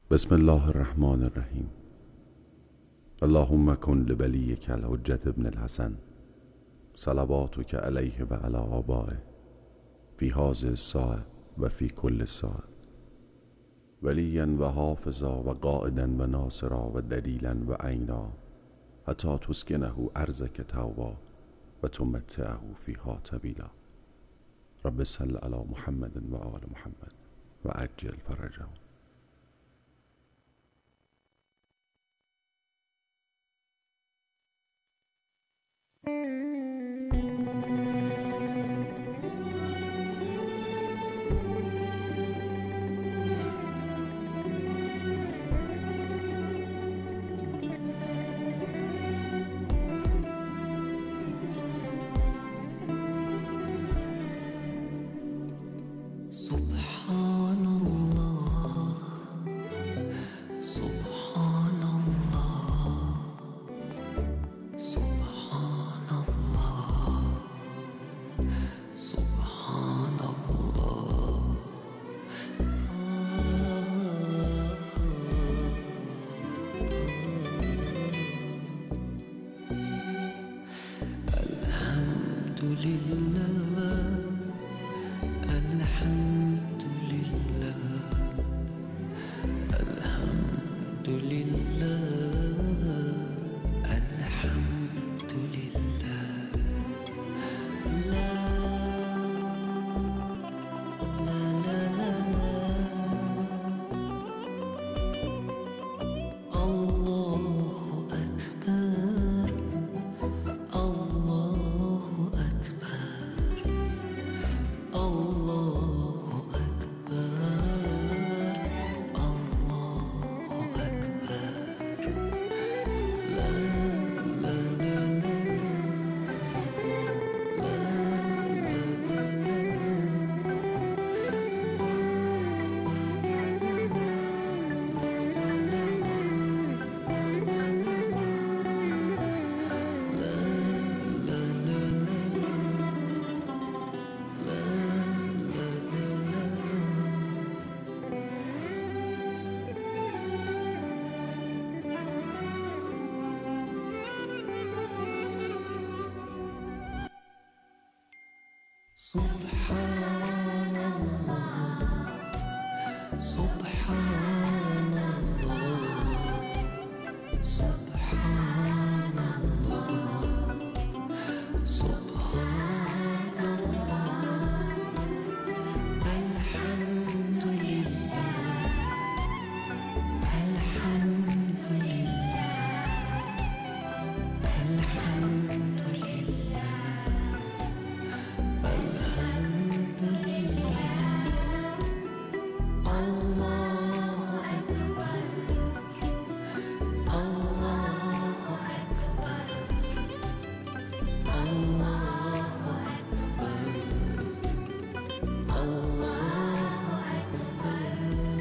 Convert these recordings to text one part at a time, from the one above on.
بسم الله الرحمن الرحیم. اللهم کن لولیک الحجة ابن الحسن صلواتک علیه و علی آبائه فی هذه الساعة و فی کل ساعة ولیا و حافظا و قائدا و ناصرا و دلیلا و عینا حتی تسکنه ارضک طوعا و تمتعه فیها طویلا. رب صل علی محمد و آل محمد و عجل فرجهم. سبحان الله سبحان الله سبحان الله سبحان الله. الحمد لله الحمد لله الحمد لله الحمد لله. لا لا لا لا الله أكبر الله أكبر الله أكبر الله أكبر. لا لا لا لا لا لا لا سبحان الله سبحان الله سبحان الله سبحان الله. الحمد لله الحمد لله الحمد لله الحمد لله. الله أكبر الله أكبر الله أكبر الله أكبر.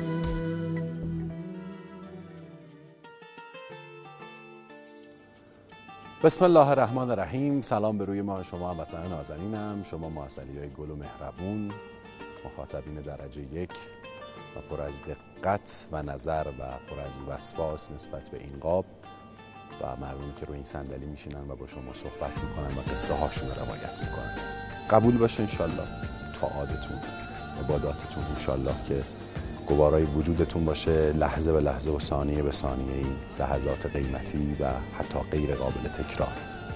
بسم الله الرحمن الرحیم. سلام به روی ماه شما هموطنان نازنینم، شما معسلیای گل و مهربون، مخاطبین درجه یک و پر از دقت و نظر و پر از وسواس نسبت به این قاب و مردمی که روی این صندلی میشینن و با شما صحبت میکنن و قصه هاشون رو روایت میکنن. قبول باشه انشالله طاعاتتون، عباداتتون انشالله که گوارای وجودتون باشه لحظه به لحظه و ثانیه به ثانیه این لحظات قیمتی و حتی غیر قابل تکرار.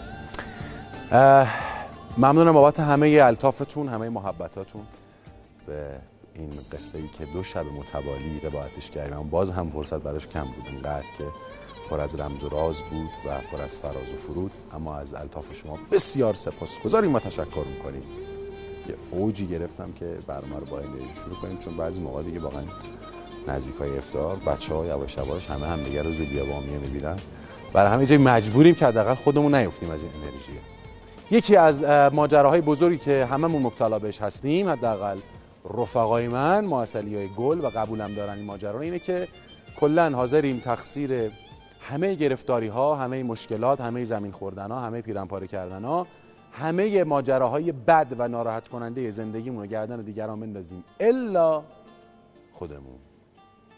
ممنونم بابت همه الطافتون، همه محبتاتون به این قصه ای که 2 شب متوالی روایتش کردم. باز هم فرصت براش کم بود، اینقدر که پر از رمز و راز بود و پر از فراز و فرود، اما از الطاف شما بسیار سپاسگزاریم و تشکر میکنیم. یه اوجی گرفتم که برنامه رو با این شروع کنیم، چون بعضی موقع دیگه واقعا نزدیکای افطار بچه‌ها یواش یواش همه دیگه رو زیر بیابامیه می‌بینن. برای همین جای مجبوریم که حداقل خودمون نیفتیم از این انرژی. یکی از ماجراهای بزرگی که هممون مبتلا بهش هستیم، حداقل رفقای من معسلیای گل و قبولم دارن این ماجرا، اینه که کلا حاضریم تقصیر همه گرفتاری‌ها، همه مشکلات، همه زمین خوردن‌ها، همه پیرنپاره کردن‌ها، همه ماجراهای بد و ناراحت کننده زندگیمون رو گردن دیگران بندازیم الا خودمون.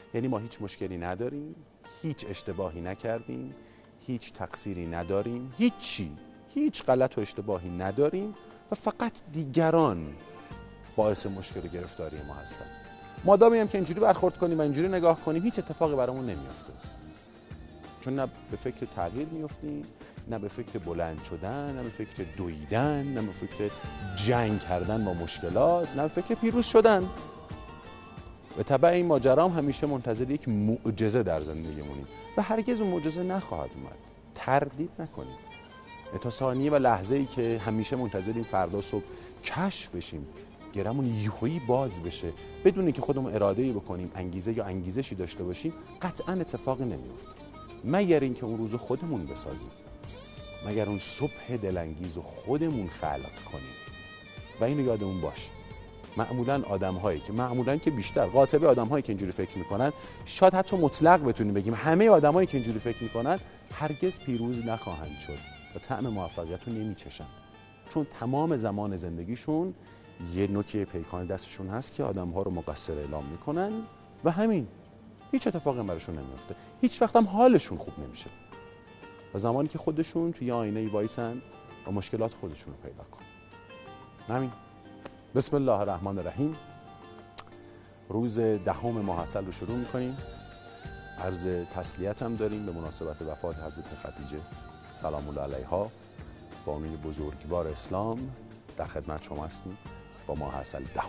یعنی ما هیچ مشکلی نداریم، هیچ اشتباهی نکردیم، هیچ تقصیری نداریم، هیچ غلط و اشتباهی نداریم و فقط دیگران باعث مشکل و گرفتاری ما هستن. مادامی هم که اینجوری برخورد کنیم و اینجوری نگاه کنیم هیچ اتفاقی برامون نمیافته، چون نه به فکر تغییر میافتیم، نه به فکر بلند شدن، نه به فکر دویدن، نه به فکر جنگ کردن با مشکلات، نه به فکر پیروز شدن. به تبع این ماجرا هم همیشه منتظر یک معجزه در زندگیمونیم و هرگز اون معجزه نخواهد اومد. تردید نکنید. تا ثانیه و لحظه ای که همیشه منتظریم فردا صبح کشف بشیم، گرمون یهویی باز بشه بدون اینکه خودمون اراده‌ای بکنیم، انگیزه یا انگیزشی داشته باشیم، قطعاً اتفاقی نمیفته. مگر اینکه اون روزو خودمون بسازیم، مگر اون صبح دلانگیز رو خودمون خلق کنیم. و اینو یادمون باشه، معمولاً آدم‌هایی که بیشتر قاطبه آدم‌هایی که اینجوری فکر می‌کنن، شاید حتی مطلق بتونیم بگیم همه آدم‌هایی که اینجوری فکر می‌کنن هرگز پیروز نخواهند شد و طعم موفقیت رو نمی‌چشن، چون تمام زمان زندگیشون یه نوک پیکان دستشون هست که آدم‌ها رو مقصر اعلام می‌کنن و همین، هیچ اتفاقی براشون نمیفته، هیچ وقت هم حالشون خوب نمیشه. و زمانی که خودشون توی آینه وایسن و مشکلات خودشون رو پیدا کنن. همین. بسم الله الرحمن الرحیم. روز 10 ماه عسل رو شروع میکنیم. عرض تسلیت هم داریم به مناسبت وفات حضرت خدیجه سلام الله علیها، بانوی بزرگوار اسلام. در خدمت شما هستیم با ماه عسل 10.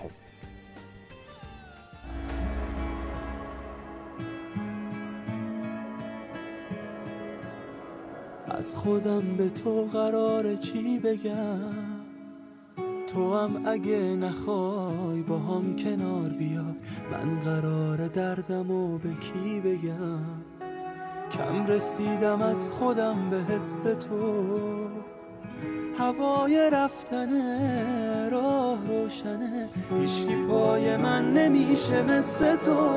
از خودم به تو قراره چی بگم، تو هم اگه نخوای با هم کنار بیا، من قراره دردمو به کی بگم. کم رسیدم از خودم به حس تو، هوای رفتنه راه روشنه، هیچکی پای من نمیشه مثل تو.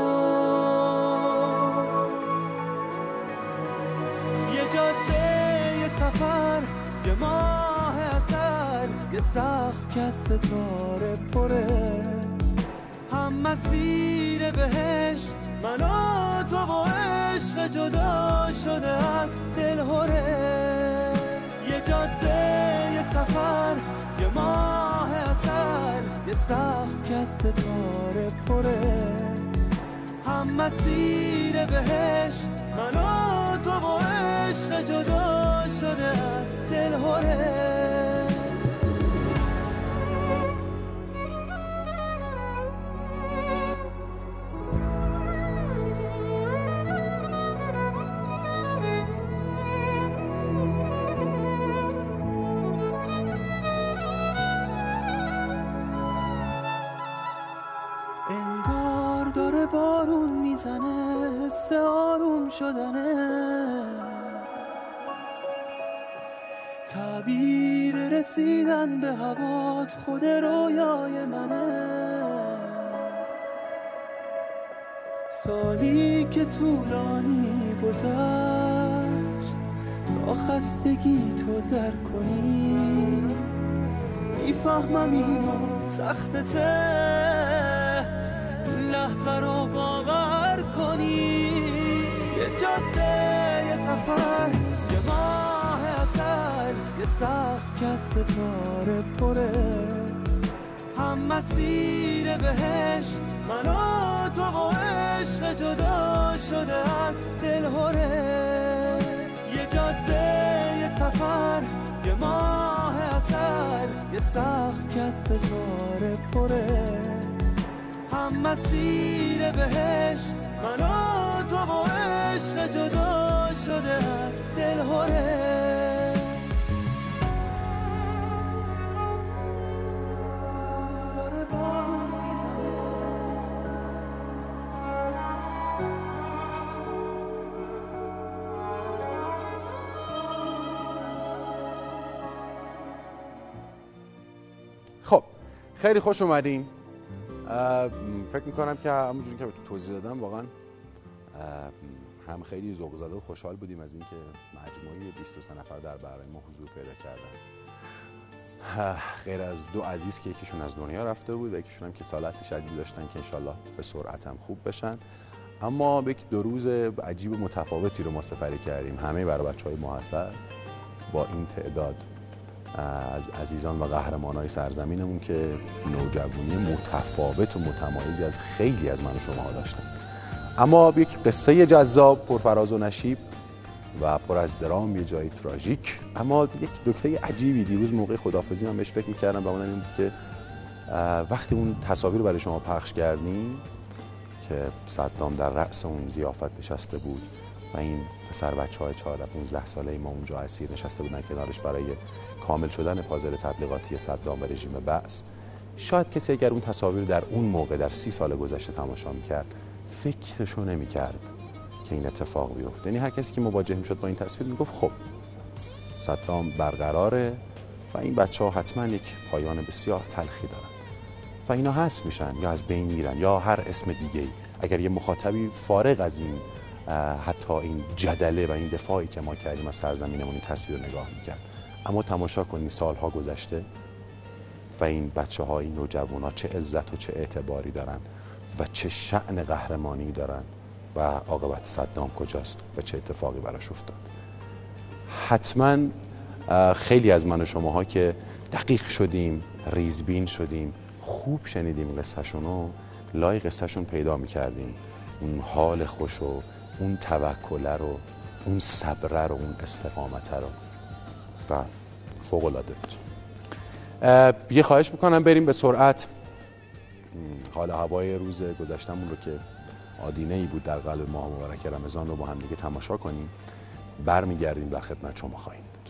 یه جاده، یه سفر، یه ماه عسل، یه سقف که از ستاره پره، هم مسیر بهشت من و تو و عشق جدا شده از دلهره. یه جاده، یه سفر، یه ماه عسل، یه سقف که از ستاره پره، هم مسیر بهشت من و تو و عشق جدا شده از دلهره. انگار داره بارون میزنه، حس آروم شدنه، تعبیر رسیدن به هوات خود رویای منه. سالی که طولانی گذشت تا خستگی تو در کنی، میفهمم اینو سختته این لحظه رو باور کنی. یه جاده، یه سفر، یه ماه عسل، یه سقف که از ستاره پره، هم مسیر بهشت من و تو و عشق جدا شده از دلهره. یه جاده، یه سفر، یه ماه عسل، یه سقف که از ستاره پره، هم مسیر بهشت من و تو و عشق جدا شده از دلهره. داره بارون میزنه، خب خیلی خوش اومدین. فکر میکنم که همونجوری که بهتون توضیح دادم واقعا هم خیلی ذوق زده و خوشحال بودیم از اینکه مجموعه 23 نفر در برنامه ما حضور پیدا کردن، غیر از 2 عزیز که یکیشون از دنیا رفته بود و یکیشون هم که سالت شدید داشتن که انشالله به سرعت هم خوب بشن. اما یک 2 روز عجیب و متفاوتی رو ما سپری کردیم، همه برای بچه‌های محصل با این تعداد از عزیزان و قهرمانای سرزمینمون که نوجوانی متفاوت و متمایزی از خیلی از من و شماها داشتن. اما یک قصه جذاب، پرفراز و نشیب و پر از درام، یه جایی تراژیک. اما یک نکته عجیبی دیروز موقع خداحافظی من بهش فکر می‌کردم و اون این بود که وقتی اون تصاویر رو برای شما پخش کردیم که صدام در رأس اون ضیافت نشسته بود و این پسر بچه‌های 14-15 ساله ما اونجا اسیر نشسته بودن کنارش برای کامل شدن پازل تبلیغاتی صدام و رژیم بعث، شاید کسی اگر اون تصاویر در اون موقع در 30 سال گذشته تماشا می‌کرد فکرشو نمی‌کرد که این اتفاق بیفته. یعنی هر کسی که مواجه می‌شد با این تصویر میگفت خب صدام برقراره و این بچه‌ها حتما یک پایان بسیار تلخی دارن و اینا حذف میشن یا از بین میرن یا هر اسم دیگه‌ای. اگر یه مخاطبی فارغ از این حتی این جدله و این دفاعی که ما کردیم از سرزمینمون این تصویر رو نگاه میکرد، اما تماشا کنید سالها گذشته و این بچه‌ها، این نوجوانا چه عزت و چه اعتباری دارن و چه شأن قهرمانی دارن و عاقبت صدام کجاست و چه اتفاقی براش افتاد. حتما خیلی از من و شماها که دقیق شدیم، ریزبین شدیم، خوب شنیدیم قصه‌شون رو، لای قصه‌شون پیدا می‌کردیم اون حال خوش و اون توکل رو، اون صبر رو، اون استقامت رو و فوق‌العاده بود. یه خواهش میکنم بریم به سرعت حال هوای روز گذشتمون رو که آدینه‌ای بود در قلب ماه مبارک رمضان رو با هم دیگه تماشا کنیم. برمیگردیم در خدمت شما خواهیم بود.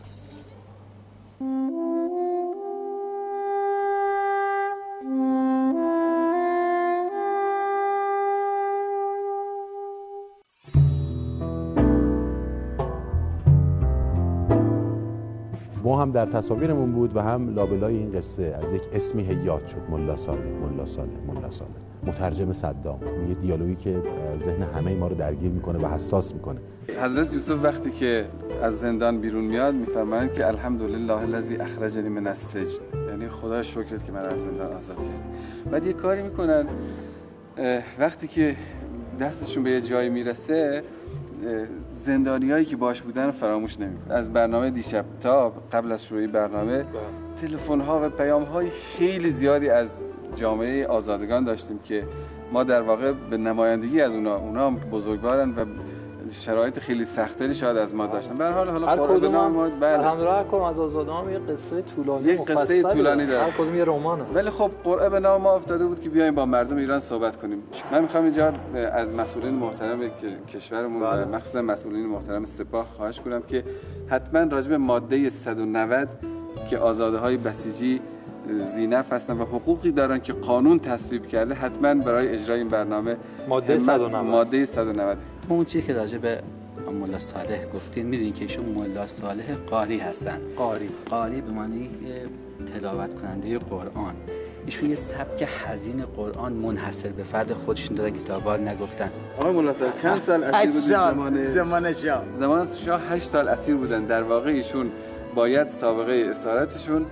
ما هم در تصاویرمون بود و هم لابلای این قصه از یک اسمی یاد شد، ملا صالح، ملا صالح، ملا صالح، مترجم صدام. یه دیالوگی که ذهن همه ما رو درگیر میکنه و حساس میکنه. حضرت یوسف وقتی که از زندان بیرون میاد میفرمایند که الحمدلله الذی اخرجنی من السجن، یعنی خدا شکرت که من از زندان آزاد کرد. بعد یه کاری میکنن وقتی که دستشون به یه جایی میرسه زندانیایی که باش بودن رو فراموش نمی‌کنه. از برنامه دیشب تا قبل از شروع برنامه تلفن‌ها و پیام‌های خیلی زیادی از جامعه آزادگان داشتیم که ما در واقع به نمایندگی از اونا هم بزرگوارن و شرایط خیلی سختری شاید از ما داشتن. به هر حال هر کدوم الحمدلله هر کدوم از آزادگان یه قصه طولانی، یک قصه طولانی داره، هر کدوم یه رمانه. ولی خب قرعه به نام ما افتاده بود که بیایم با مردم ایران صحبت کنیم. من میخوام اینجا از مسئولین محترم کشورمون و مخصوصا مسئولین محترم سپاه خواهش کنم که حتما راجع به ماده 190 که آزاده‌های بسیجی ذی‌نفع هستن و حقوقی دارن که قانون تصویب کرده، حتما برای اجرای این برنامه ماده 190 اون چیزی که راجع به ملا صالح گفتین، میدونین که ایشون ملا صالح قاری هستن. قاری به معنی تلاوت کننده قرآن. ایشون یه سبک حزین قرآن منحصر به فرد خودشون دارن، کتابا نگفتن. آقای ملا صالح چند سال اسیر بودن؟ زمان شاه 8 سال اسیر بودن. در واقع ایشون باید سابقه اسارتشون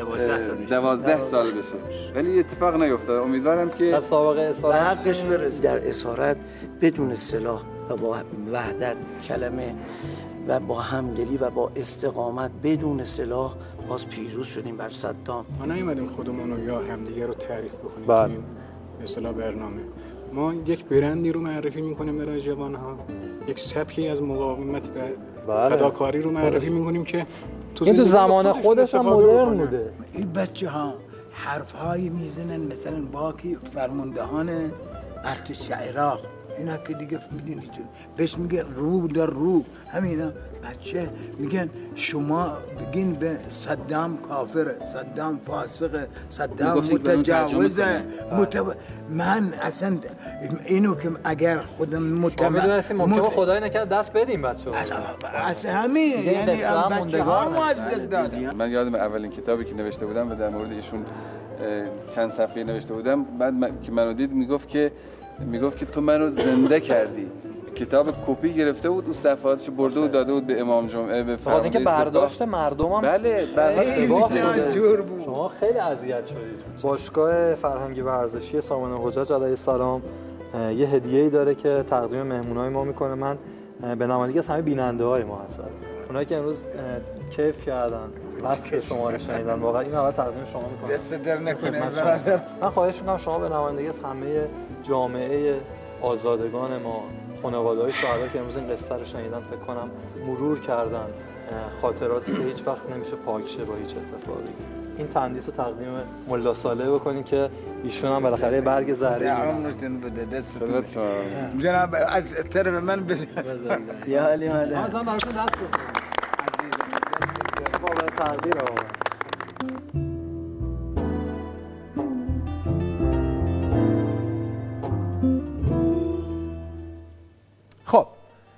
12 سال بشه، ولی اتفاق نیفتاد. امیدوارم که در سابقه اسارت حقش برسه. در اسارت بدون سلاح و با وحدت کلمه و با همدلی و با استقامت بدون سلاح باز پیروز شدیم بر صدام. ما نیومدیم خودمون رو یا همدیگه رو تعریف بکنیم. بله. به اصطلاح برنامه ما یک برندی رو معرفی میکنیم برای جوانها، یک سبکی از مقاومت و فداکاری رو معرفی میکنیم که این تو زمان خودش هم مدرن بوده. این بچه ها حرف هایی میزنن مثلا باکی فرماندهان ارتش عراق، اینا که دیگه میدونید بهش میگه رو در رو، همینا بچه میگن شما بگین به صدام کافره، صدام فاسقه، صدام متجاوزه. من اصلا اینو که اگر خودم میدونستیم ممکنه خدای نکرد دست بدیم بچه ها اصلا همین، یعنی بچه ها ما از دست دادیم. من یادم اولین کتابی که نوشته بودم و در مورد ایشون چند صفحه نوشته بودم، بعد که منو دید میگفت که تو منو زنده کردی. کتاب کپی گرفته بود، اون صفحاتشو برده و داده بود به امام جمعه، به فرمانده اینکه برداشت مردم هم بله برداشت بود. شما خیلی اذیت شدید. باشگاه فرهنگی ورزشی سامان حجاج علیه السلام یه هدیه‌ای داره که تقدیم مهمونای ما میکنه. من به نمایندگی از همه بیننده‌های ما هستم، اونایی که امروز کیف کردن وصف شما رو شنیدن، واقعا این اول تقدیم شما میکنم. دست در نکنه. من خواهش میکنم شما به نمایندگی از همه جامعه آزادگان ما، خانواده‌های شهدا که امروز این قصه رو شنیدن، فکر کنم مرور کردن خاطراتی که هیچ وقت نمیشه پاک شه با هیچ اتفاقی، این تندیس رو تقدیم ملا صالح بکنین که ایشون هم بالاخره برگ زهری عمرتون بده دستتون. جناب از طرف من بده. یا علی مادر از من براتون دست بزنم عزیزم. با تقدیر آقا. خب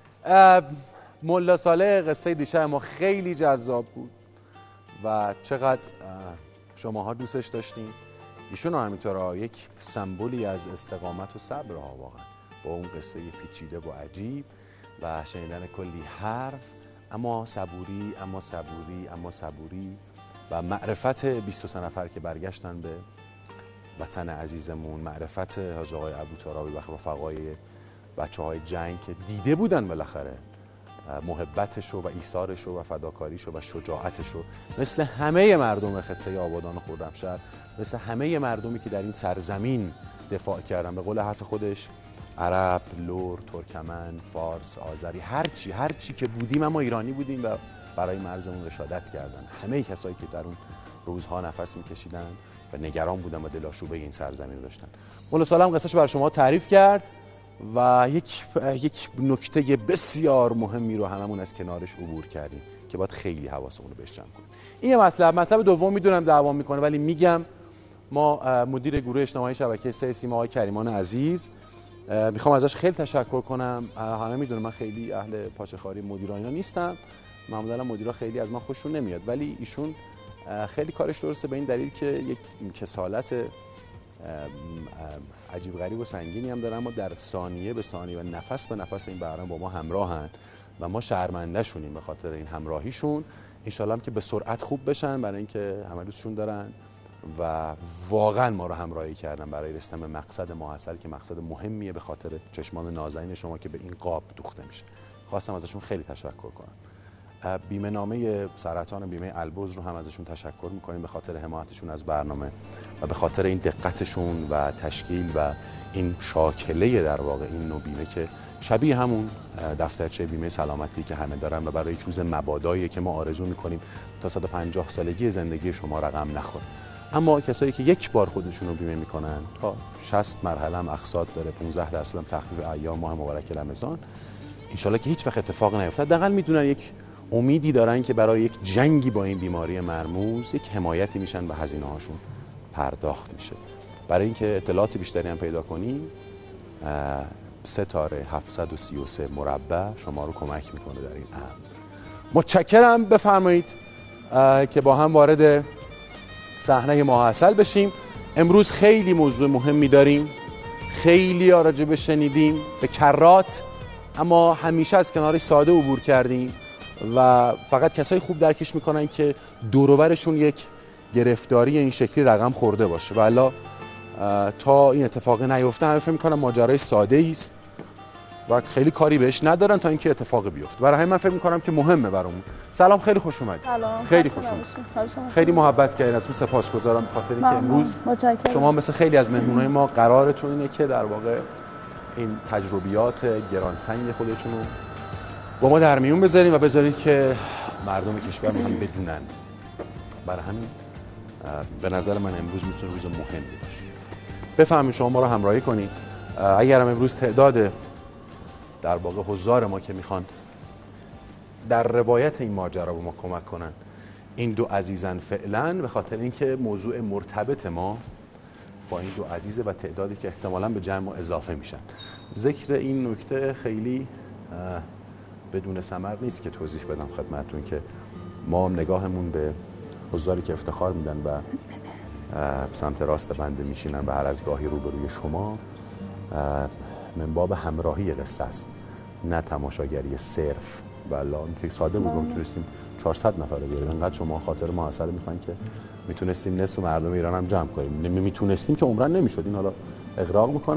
ملا صالح قصه دیشب ما خیلی جذاب بود و چقدر شماها دوستش داشتین. ایشون همینطور یک سمبولی از استقامت و صبر ها واقعا، با اون قصه پیچیده و عجیب و شنیدن کلی حرف، اما صبوری اما صبوری اما صبوری و معرفت 23 نفر که برگشتن به وطن عزیزمون، معرفت حاج آقای ابوترابی و رفقای بچه‌های جنگ که دیده بودن بالاخره محبتشو و ایثارشو و فداکاریشو و شجاعتشو، مثل همه مردم خطه آبادان خرمشهر، مثل همه مردمی که در این سرزمین دفاع کردن، به قول حرف خودش عرب، لور، ترکمن، فارس، آذری، هرچی که بودیم اما ایرانی بودیم و برای مرزمون رشادت کردن. همه کسایی که در اون روزها نفس میکشیدن و نگران بودن و دلاشوبه این سرزمین داشتن. مولا صالح هم قصه‌شو برای شما تعریف کرد و یک نکته بسیار مهمی رو هممون از کنارش عبور کردیم که باید خیلی حواسمون رو بهش جمع کنیم. این یه مطلب دوم میدونم دعوا میکنه، ولی میگم ما مدیر گروه اجتماعی شبکه 3 سیما آقای کریمان عزیز میخوام ازش خیلی تشکر کنم. همه میدونن من خیلی اهل پاچه‌خواری مدیراینا نیستم، معمولا مدیرا خیلی از من خوششون نمیاد، ولی ایشون خیلی کارش درسته به این دلیل که یک کسالت عجیب غریب و سنگینی هم دارن، اما در ثانیه به ثانیه و نفس به نفس این برنامه با ما همراهن و ما شرمنده شونیم به خاطر این همراهیشون. انشالله هم که به سرعت خوب بشن، برای اینکه همه دوستشون دارن و واقعا ما رو همراهی کردن برای رسیدن به مقصد ماحصل که مقصد مهمیه به خاطر چشمان نازنین شما که به این قاب دوخته میشه. خواستم ازشون خیلی تشکر کنم. بیمه نامه سرطان و بیمه البرز رو هم ازشون تشکر میکنیم به خاطر حمایتشون از برنامه و به خاطر این دقتشون و تشکیل و این شاکله در واقع این نوع بیمه که شبیه همون دفترچه بیمه سلامتی که همه دارن و برای یک روز مبادایی که ما آرزو میکنیم تا 150 سالگی زندگی شما رقم نخوره. اما کسایی که یک بار خودشون رو بیمه میکنن تا 60 مرحله هم اقساط داره، 15% هم تخفیف ایام ماه مبارک رمضان، انشالله که هیچ وقت اتفاق نیفتد، حداقل میدونن یک امیدی دارن که برای یک جنگی با این بیماری مرموز یک حمایتی میشن و هزینه هاشون پرداخت میشه. برای اینکه اطلاعات بیشتری هم پیدا کنیم 3 733 مربع شما رو کمک میکنه در این امر. متشکرم. بفرمایید که با هم وارد صحنه ماحصل بشیم. امروز خیلی موضوع مهمی داریم، خیلی راجع بهش شنیدیم به کرات، اما همیشه از کنارش ساده عبور کردیم و فقط کسایی خوب درکش میکنن که دور و برشون یک گرفتاری این شکلی رقم خورده باشه و الا تا این اتفاق نیفته همه فکر میکنن ماجرای ساده است و خیلی کاری بهش ندارن تا اینکه اتفاق بیفته. برای همین من فکر میکنم که مهمه برامون. سلام، خیلی خوش اومدید. خیلی خوش اومدید. خیلی محبت کردین، از اون سپاسگزارم به خاطر اینکه امروز شما مثل خیلی از مهمونای ما قرارتون اینه که در واقع این تجربیات گرانسنگ خودتون رو با ما در میون بذارین و بذارین که مردم کشور هم بدونن. برای همین به نظر من امروز میتونه روز مهمی باشه. بفهمید شما ما رو همراهی کنید. اگر هم امروز تعداد در واقع حضار ما که میخوان در روایت این ماجرا به ما کمک کنن این دو عزیزن فعلا، به خاطر اینکه موضوع مرتبط ما با این دو عزیزه و تعدادی که احتمالاً به جمع اضافه میشن. ذکر این نکته خیلی بدون ثمر نیست که توضیح بدم خدمتتون که ما نگاهمون به حضاری که افتخار میدن و سمت راست بنده میشینن و هر از گاهی روبروی شما من باب همراهی قصه است، نه تماشاگری صرف. والا که ساده بگم میتونستیم 400 نفر رو بیاریم، انقدر شما خاطر ما اصلا میخواین که میتونستیم نصف مردم ایران هم جمع کنیم. میتونستیم که عمرن نمیشد، این حالا اغراق میکنم،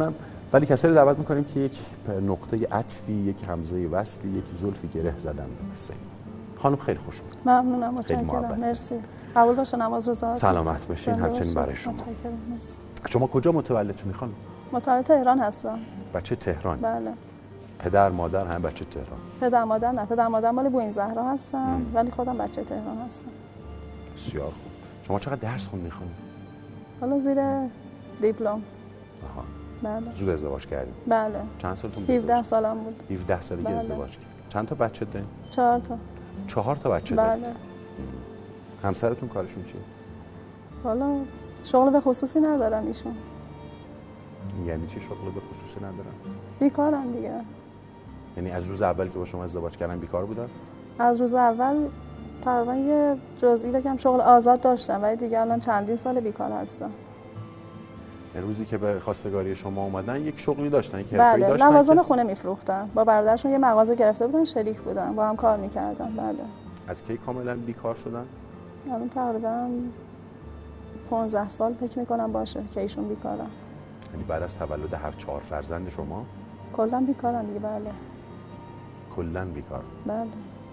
ولی کسایی دعوت میکنیم که یک نقطه عطفی، یک همزه وصلی، یک زلفی گره زدن به قصه. خانم خیلی خوش اومد. ممنونم، متشکرم، مرسی. قبول باشه نماز روزا. سلامت باشین، همچنین برای شما. متشکرم، مرسی. شما کجا متولدتون خانم؟ متولد تهران هستم. بچه تهران؟ بله. پدر مادر هم بچه تهران؟ پدر مادر نه، پدر مادر مال بوئین زهرا هستن ولی خودم بچه تهران هستم. بسیار خوب. شما چقدر درس خوندین خانم؟ حالا زیر دیپلم. آها. بله. زود ازدواج کردین؟ بله. چند سالتون بود؟ 17 سالم بود. 17 سالگی ازدواج کردین. چند تا بچه دارین؟ 4 تا. 4 تا بچه دارین؟ بله. همسرتون کارشون چیه؟ حالا شغل به خصوصی ندارن ایشون. یعنی چی شغل به خصوصی ندارن؟ بیکارن دیگه. یعنی از روز اول که با شما ازدواج کردن بیکار بودن؟ از روز اول تقریبا یه جزئی بگم شغل آزاد داشتم ولی دیگه الان چندین سال بیکار هستم. روزی که به خواستگاری شما اومدن یک شغلی داشتن، یک حرفه‌ای داشتن؟ بله، لوازم خونه میفروختن. با برادرشون یه مغازه گرفته بودن، شریک بودن، با هم کار میکردن. بله. از کی کاملا بیکار شدن؟ الان تقریبا 15 سال فکر میکنم باشه که ایشون بیکارن. یعنی بعد از تولد هر 4 فرزند شما کلا بیکارن دیگه؟ بله. کلا بیکار؟ بله.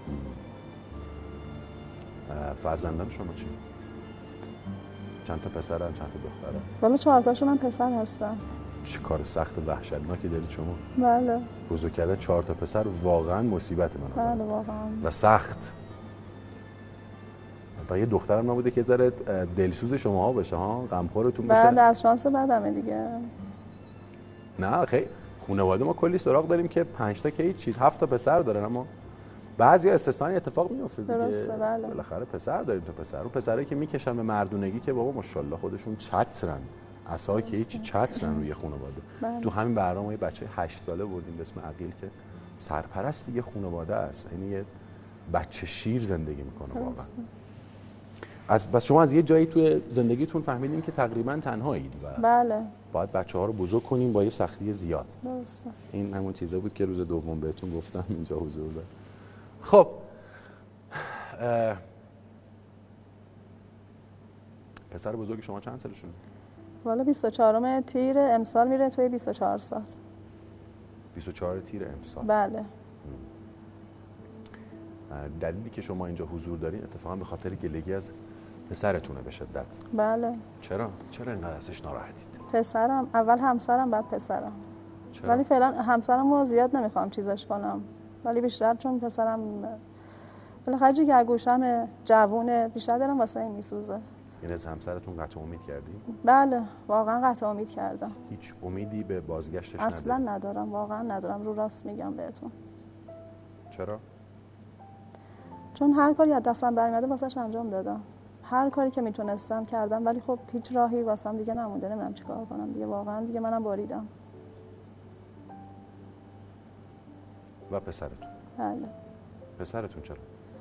فرزندان شما چی؟ چند تا پسرن، چند تا دخترن؟ والا 4 تاشون هم پسر هستن. چه کار سخت و وحشتناکی دارید شما. بله. بزرگ کردن 4 تا پسر واقعا مصیبت من. بله واقعا. و سخت. تا یه دخترم نبوده که ذره دلسوز شماها باشه ها، غمخورتون باشه. بله، از شانس بعدمه دیگه. نه خیلی خانواده ما کلی سراغ داریم که 5 تا که هیچ 7 تا پسر دارن، اما بعضی اتفاقی اتفاق میفته دیگه. درسته، بله. بالاخره پسر داریم تا پسر. اون پسرایی که میکشن به مردونگی که بابا ماشاءالله خودشون چترن، عصا که هیچ چترن روی خانواده. بله. تو همین برنامه یه بچه 8 ساله بردیم به اسم عقیل که سرپرست یه خانواده است، یعنی یه بچه شیر زندگی میکنه واقعا. بس شما از یه جایی توی زندگیتون فهمیدین که تقریبا تنهایید و بله باید بچه‌ها رو بزرگ کنیم با یه سختی زیاد. درسته. این همون چیزا بود که روز دوم بهتون گفتم اینجا حضور دارم. خب پسر بزرگ شما چند سالشونه؟ والا 24 تیر امسال میره توی 24 سال. 24 تیر امسال؟ بله. دلیلی که شما اینجا حضور دارین اتفاقا به خاطر گلگی از پسرتونه به شدت. بله. چرا اینقدر ازش ناراحتید؟ پسرم اول، همسرم بعد پسرم. چرا؟ ولی فعلا همسرم رو زیاد نمیخوام چیزش کنم، ولی بیشتر چون پسرم بالاخره که گوشم جوونه، بیشتر دلم واسه این میسوزه. یعنی از همسرتون قطع امید کردی؟ بله واقعا قطع امید کردم. هیچ امیدی به بازگشتش اصلا ندارم، واقعا ندارم، رو راست میگم بهتون. چرا؟ چون هر کاری از دستم برمیاد واسش انجام دادم، هر کاری که میتونستم کردم، ولی خب هیچ راهی واسم دیگه نمونده، نمیدونم چیکار کنم دیگه، واقعا دیگه منم باریدم. و پسرتون؟ بله. پسرتون چرا؟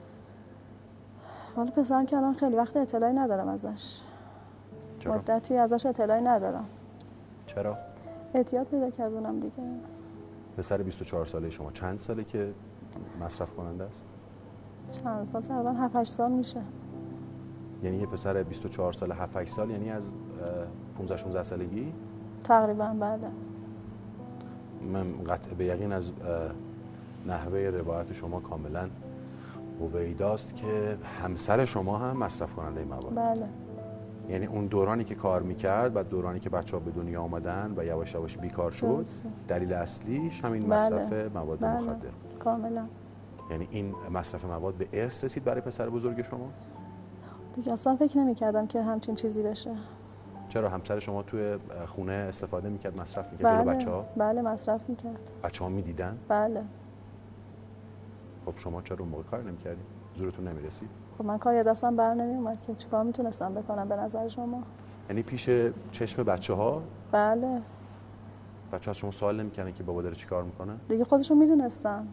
حالا پسرم که الان خیلی وقت اطلاعی ندارم ازش. چرا؟ مدتی ازش اطلاعی ندارم. چرا؟ اعتیاد پیدا کردونم دیگه. پسر 24 ساله شما چند ساله که مصرف کننده است؟ چند سال؟ تقریبا 7-8 سال میشه. یعنی یه پسر 24 ساله 7-8 سال یعنی از 15-16 سالگی؟ تقریبا بله. من قطع به یقین از نحوه روایت شما کاملا هویداست که همسر شما هم مصرف کننده مواد. بله. یعنی اون دورانی که کار میکرد و دورانی که بچه‌ها به دنیا آمدن و یواش یواش بیکار شد، دلیل اصلیش همین مصرف مواد مخدر. کاملا. یعنی این مصرف مواد به ارث رسید برای پسر بزرگ شما؟ دیگه اصلا فکر نمی‌کردم که همچین چیزی بشه. چرا همسر شما توی خونه استفاده میکرد، مصرف میکرد جلو بچه‌ها؟ بله مصرف میکرد. بچه‌ها میدیدن؟ بله. خب شما چرا اون موقع کار نمی‌کردید؟ زورتون نمی‌رسید؟ خب من کاری دستم بر نمیومد که چیکار میتونستم بکنم به نظر شما؟ یعنی پیش چشم بچه‌ها؟ بله. بچه‌ها از شما سوال نمی‌کردن که بابا داره چیکار میکنه؟ دیگه خودشون میدونستن.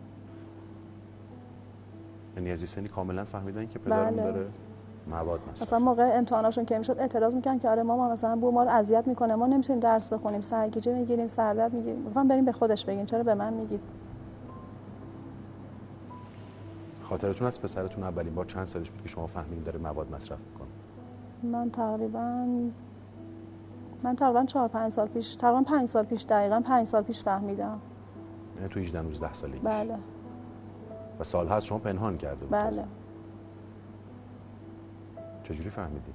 یعنی از سنی کاملا فهمیدن که پدرمون داره مواد مصرف. مثلا موقع امتحاناشون که میشد اعتراض میکنن که آره مامان مثلا بو ما رو اذیت میکنه، ما نمیتونیم درس بخونیم، سرگیجه میگیریم، سردرد میگیریم. گفتم بریم به خودش بگین، چرا به من میگید؟ خاطرتون از پسرتون اولین بار چند سالش بود که شما فهمیدین داره مواد مصرف میکنه؟ من تقریبا من تقریبا 4-5 سال پیش، تقریبا 5 سال پیش، دقیقاً 5 سال پیش فهمیدم. یعنی تو 18-19 سالگیش؟ بله. و سال‌ها از شما پنهان کرده بود؟ بله. چجوری فهمیدید؟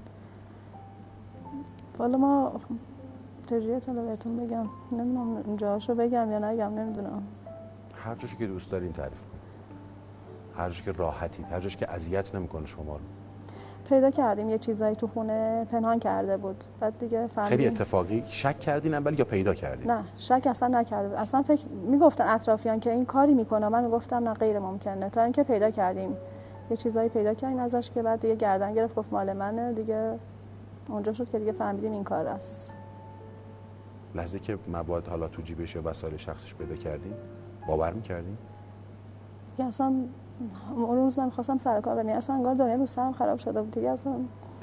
والا ما چجوری اطلاع بهتون بگم، نمیدونم اینجاشو بگم یا نگم، نمیدونم. هر جوشی که دوست دارین تعریف کن، هر جوشی که راحتید، هر جوشی که اذیت نمیکنه شما رو. پیدا کردیم یه چیزایی تو خونه پنهان کرده بود، بعد دیگه فهمیدیم. خیلی اتفاقی شک کردین اول یا پیدا کردین؟ نه شک اصلا نکرده، اصلا فکر میگفتن اطرافیان که این کاری میکنه، من میگفتم نه غیر ممکنه، تا اینکه پیدا کردیم یه چیزایی پیدا کردیم ازش که بعد دیگه گردن گرفت گفت مال منه، دیگه اونجا شد که دیگه فهمیدیم این کار است. لحظه که مواد حالا تو جیبش یا وسایل شخصش پیدا کردین باور میکردین؟ دیگه اصلا اون روز من خواستم سر کار برم، اصلا انگار دنیا رو سرم خراب شده بود دیگه، اصلا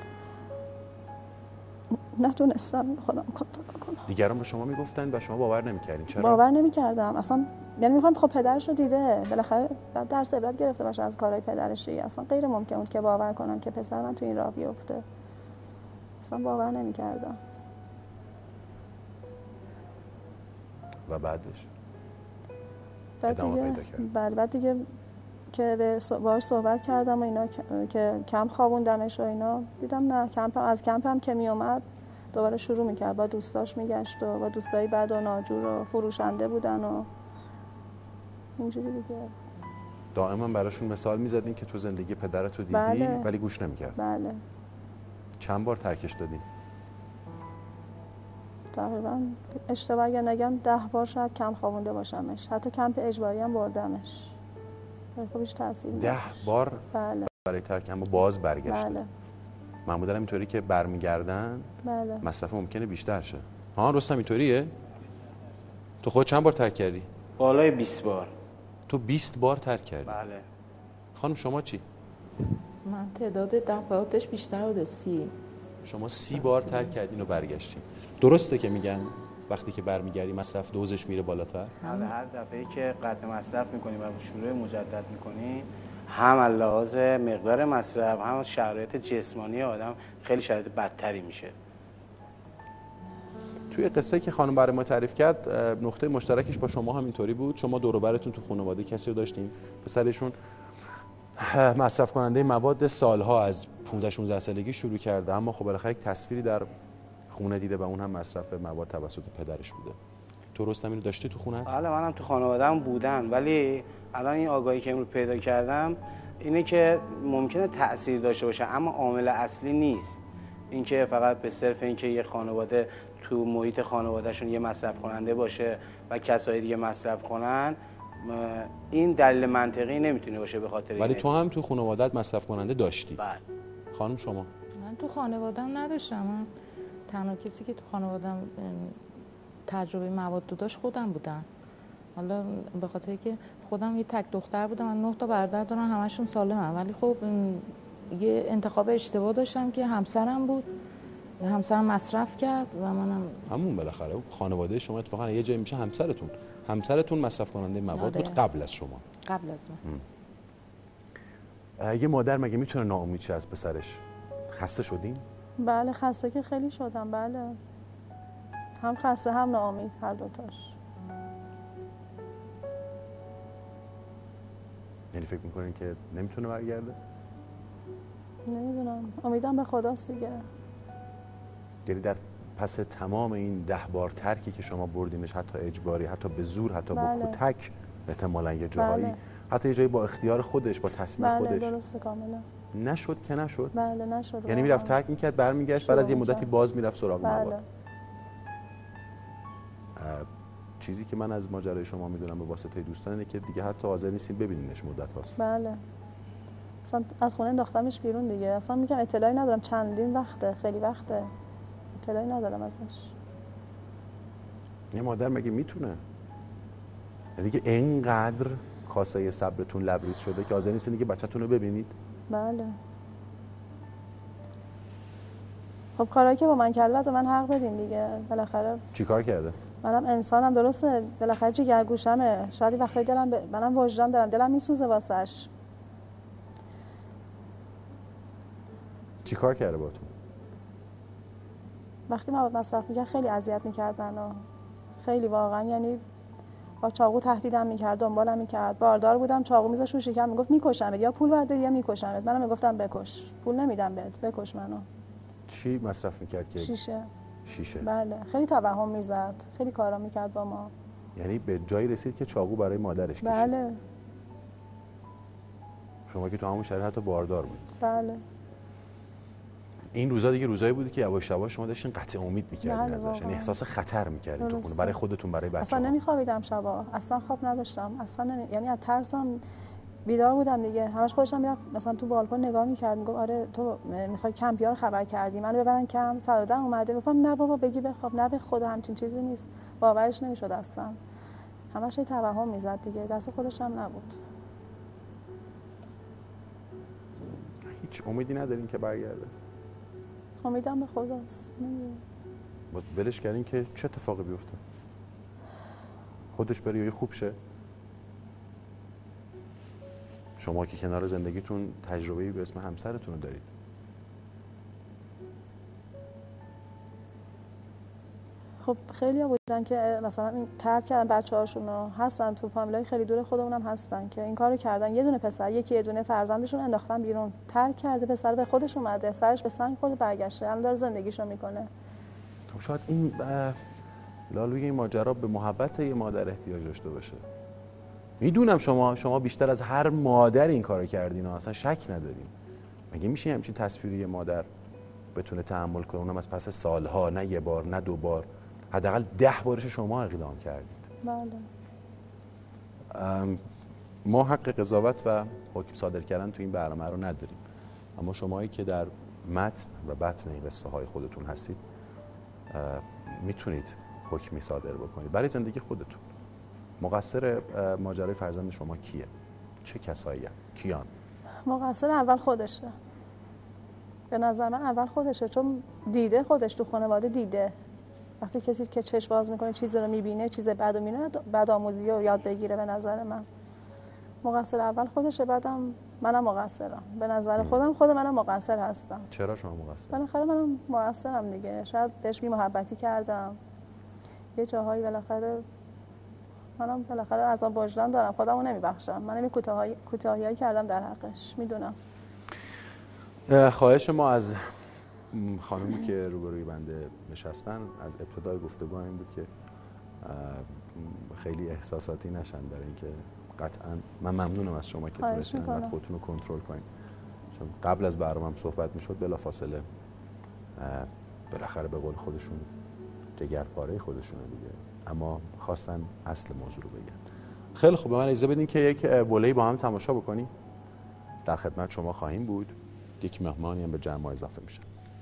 نتونستم خودم کنترل کنم. دیگران به شما میگفتن و شما باور نمیکردین، چرا؟ باور نمیکردم اصلا، یعنی میگم خب پدرش رو دیده، بالاخره بعد درس عبرت گرفته باشه از کارهای پدرش، اصلا غیر ممکن بود که باور کنم که پسر من تو این راه بیفته، اصلا باور نمیکردم. و بعدش بعد دیگه بعد دیگه که باهاش صحبت کردم و اینا که کمپ خوابوندمش و اینا، دیدم نه از کمپم که میومد دوباره شروع میکرد با دوستاش میگشت و با دوستای بد و ناجور و فروشنده بودن و اینجوری دیگه. دائما براشون مثال میزدین که تو زندگی پدرتو دیدی؟ بله. ولی گوش نمیکرد؟ بله. چند بار ترکش دادین؟ تقریبا اشتباه اگر نگم 10 بار شاید کمپ خوابونده باشمش، حتی کمپ اجباری هم بردمش، خب هیچ تاثیری نداشت. 10 بار؟ بله. برای ترک، اما باز برگشت. بله. معمولا اینطوری که برمیگردن بله. مصرف ممکنه بیشتر شه. ها رستم اینطوریه؟ تو خود چند بار ترک کردی؟ بالای 20 بار. تو 20 بار ترک کردی؟ بله. خانم شما چی؟ من تعداد دفعاتش بیشتر بوده 30. شما 30 بار ترک کردین و برگشتین. درسته که میگن وقتی که برمیگردی مصرف دوزش میره بالاتر؟ بله، هر دفعه‌ای که قطع مصرف میکنیم و شروع مجدد میکنیم، هم لحاظ مقدار مصرف هم شرایط جسمانی آدم خیلی شرایط بدتری میشه. توی قصه که خانم برای ما تعریف کرد نقطه مشترکش با شما هم اینطوری بود. شما دور و برتون تو خانواده کسی رو داشتین پسرشون مصرف کننده مواد سالها از 15-16 سالگی شروع کرده، اما خب بالاخره یک تصویری در خونه دیده و اون هم مصرف مواد توسط پدرش بوده. تو رستم اینو داشتی تو خونه؟ بله، منم تو خانواده‌ام بودن، ولی الان این آگاهی که امروز پیدا کردم اینه که ممکنه تأثیر داشته باشه اما عامل اصلی نیست. اینکه فقط به صرف اینکه یه خانواده تو محیط خانوادهشون یه مصرف کننده باشه و کسای دیگه مصرف کنن، این دلیل منطقی نمیتونه باشه به خاطر ولی تو هم تو خانواده‌ات مصرف کننده داشتی؟ بله. خانم شما؟ من تو خانواده‌ام نداشتم. من تنها کسی که تو خانواده‌ام تجربه مواد داشت خودم بودم. حالا به خاطر که خودم یه تک دختر بودم، من 9 تا برادر دارم، همشون سالمن، ولی خب یه انتخاب اشتباه داشتم که همسرم بود، همسرم مصرف کرد و منم همون بالاخره خانواده شما اتفاقا یه جایی میشه همسرتون مصرف کننده مواد بود قبل از شما. قبل از من. یه مادر مگه میتونه ناامید شه از پسرش؟ خسته شدین؟ بله خسته که خیلی شدم، بله، هم خسته هم ناامید، هر دوتاش. یعنی فکر میکنین که نمیتونه برگرده؟ نمیدونم، امیدم به خداست دیگه. یعنی در پس تمام این 10 بار ترکی که شما بردینش، حتی اجباری، حتی به زور، حتی با کتک احتمالاً یه جایی، حتی یه جایی با اختیار خودش، با تصمیم خودش، بله درسته کاملا. نشد که نشد؟ بله نشد. یعنی میرفت ترک میکرد، برمیگشت، بعد از یه مدتی باز میرفت سراغ مواد. چیزی که من از ماجرای شما میدونم به واسطه دوستان اینه که دیگه حتی حاضر نیستین ببینینش مدت هاست. بله. اصلا از خونه انداختمش بیرون دیگه. اصلا میگم اطلاعی ندارم، چندین وقته، خیلی وقته اطلاعی ندارم ازش. یه مادر مگه میتونه؟ دیگه اینقدر کاسه صبرتون لبریز شده که حاضر نیستین دیگه بچه‌تون رو ببینید؟ بله. خب کارهایی که با من کرده بعد به من حق بدین دیگه. بالاخره چیکار کرده؟ منم انسانم، درسته، بالاخره جگرگوشمه، شاید وقتی دلم منم وجدان دارم، دلم میسوزه واسش. چیکار کرده باهاتون؟ وقتی مواد مصرف میکرد خیلی اذیت میکرد منو، خیلی واقعا، یعنی با چاقو تهدیدم میکرد، دنبالم میکرد. باردار بودم، چاقو میذاشت رو شکم، میگفت میکشمت، یا پول باید بدی یا میکشمت. منم میگفتم بکش، پول نمیدم بهت، بکش منو. چی مصرف میکرد که؟ شیشه. بله، خیلی توهم میزد، خیلی کارا میکرد با ما. یعنی به جایی رسید که چاقو برای مادرش کشید؟ بله. شما که تو همون شهر حتی باردار بود؟ بله. این روزا دیگه روزایی بود که یواش یواش شما داشتین قطع امید می‌کردین ازش، یعنی احساس خطر می‌کردین تو خونه، برای خودتون، برای بچه‌ها. اصلا نمیخوابیدم شبا، اصلا خواب نداشتم، اصلا یعنی از ترسم بیدار بودم دیگه. همش خودشم میرفت مثلا تو بالکن نگاه می‌کرد، میگفت آره تو می‌خوای کمپیار خبر کردی منو ببرن کم، 110 اومده. گفتم نه بابا بگی بخواب، نه به خدا همچین چیزی نیست. باورش نمی‌شد اصلا، همش توهم میزد دیگه، دست خودش هم نبود. هیچ امیدی ندارین که برگرده؟ امیدم به خداست. ولش کردین که چه اتفاقی بیفته؟ خودش بره یا خوب شه؟ شما که کنار زندگیتون تجربه‌ای به اسم همسرتون رو دارید. خب خیلی ها بودن که مثلا این ترک کردن بچه‌هاشون رو، هستن تو فامیلای خیلی دور خودمونم هستن که این کارو کردن. یه دونه پسر، یه دونه فرزندشون انداختن بیرون، ترک کرده، پسر به خودش اومده، سرش به سنگ خورده، برگشته الان داره زندگیشو میکنه. خب شاید این لالوی این ماجرا به محبت یه مادر احتیاج داشته باشه. میدونم شما بیشتر از هر مادر این کارو کردین، اصلا شک نداریم. مگه میشه همچین تصویری یه مادر بتونه تحمل کنه، اونم از پس سالها، نه یه بار نه دو بار، حداقل 10 بارش شما اقدام کردید. بله. ما حق قضاوت و حکم صادر کردن تو این برنامه رو نداریم، اما شمایی که در متن و بطن این قصه های خودتون هستید میتونید حکمی صادر بکنید برای زندگی خودتون. مقصر ماجرای فرزند شما کیه؟ چه کسایی هستند؟ کیان؟ مقصر اول خودشه، به نظر من اول خودشه، چون دیده خودش تو خانواده دیده. وقتی کسی که چشم باز میکنه چیزی رو میبینه، چیز بد رو میبینه، بد آموزی رو یاد بگیره. به نظر من مقصر اول خودشه، بعدم منم مقصرم. به نظر خود منم مقصر هستم. چرا شما مقصر؟ بالاخره منم مقصرم دیگه. شاید بهش محبتی کردم یه جاهایی، بالاخره منم عذاب وجدان دارم، خودمو نمیبخشم. من کوتاهیایی کردم در حقش، میدونم. خواهش ما از خانومی که روبروی بنده نشستن از ابتدای گفتگو این بود که خیلی احساساتی نشن، برای اینکه قطعا من ممنونم از شما که تونستین خودتون رو کنترل کنین، چون قبل از برنامه‌ام صحبت میشد بلافاصله بالاخره به قول خودشون جگرپاره خودشونه دیگه، اما خواستن اصل موضوع رو بگن. خیلی خوب، به من اجازه بدین که یک وله‌ای با هم تماشا بکنیم. در خدمت شما خواهیم بود. یک مهمانی هم به جمع ما اضافه میشه.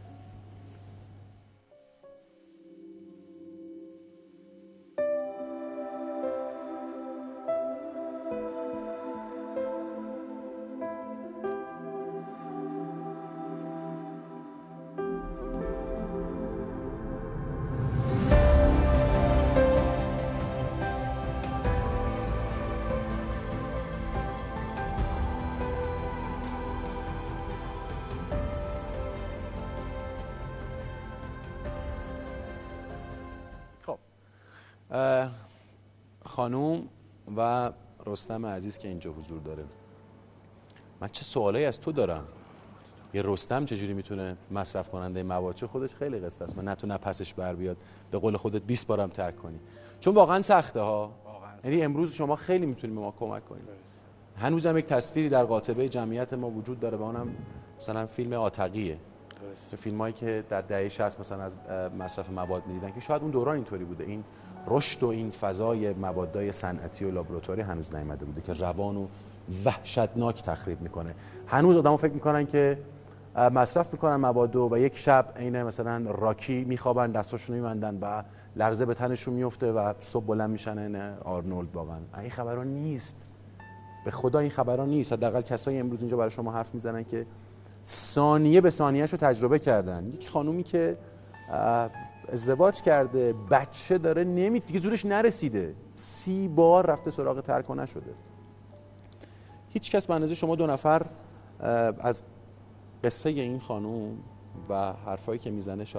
خانوم و رستم عزیز که اینجا حضور داره، من چه سوالایی از تو دارم. یه رستم چجوری میتونه مصرف کننده مواد؟ چه خودش خیلی قصه است، من نتونه پسش بر بیاد، به قول خودت 20 بارم ترک کنی، چون واقعا سخته ها. یعنی امروز شما خیلی میتونید به ما کمک کنید. هنوزم یک تصویری در قاطبه جمعیت ما وجود داره و اونم مثلا فیلم آتقیه، به فیلمایی که در دهه 60 مثلا از مصرف مواد میدیدن، که شاید اون دوران اینطوری بوده. این رشد و این فضای موادای صنعتی و لابراتواری هنوز نیامده بوده که روانو وحشتناک تخریب میکنه. هنوز آدمو فکر میکنن که مصرف میکنن موادو و یک شب عین مثلا راکی میخوابن، دستاشونو میبندن و لرزه به تنشون میفته و صبح بلند میشن آرنولد. واقعا این خبرها نیست، به خدا این خبرها نیست. حداقل کسایی امروز اینجا برای شما حرف میزنن که ثانیه به ثانیه‌شو تجربه کردن. یک خانومی که ازدواج کرده، بچه داره، دیگه زورش نرسیده، 30 بار رفته سراغ ترک و نشده. هیچ کس به اندازه شما دو نفر از قصه این خانوم و حرفایی که میزنه شاید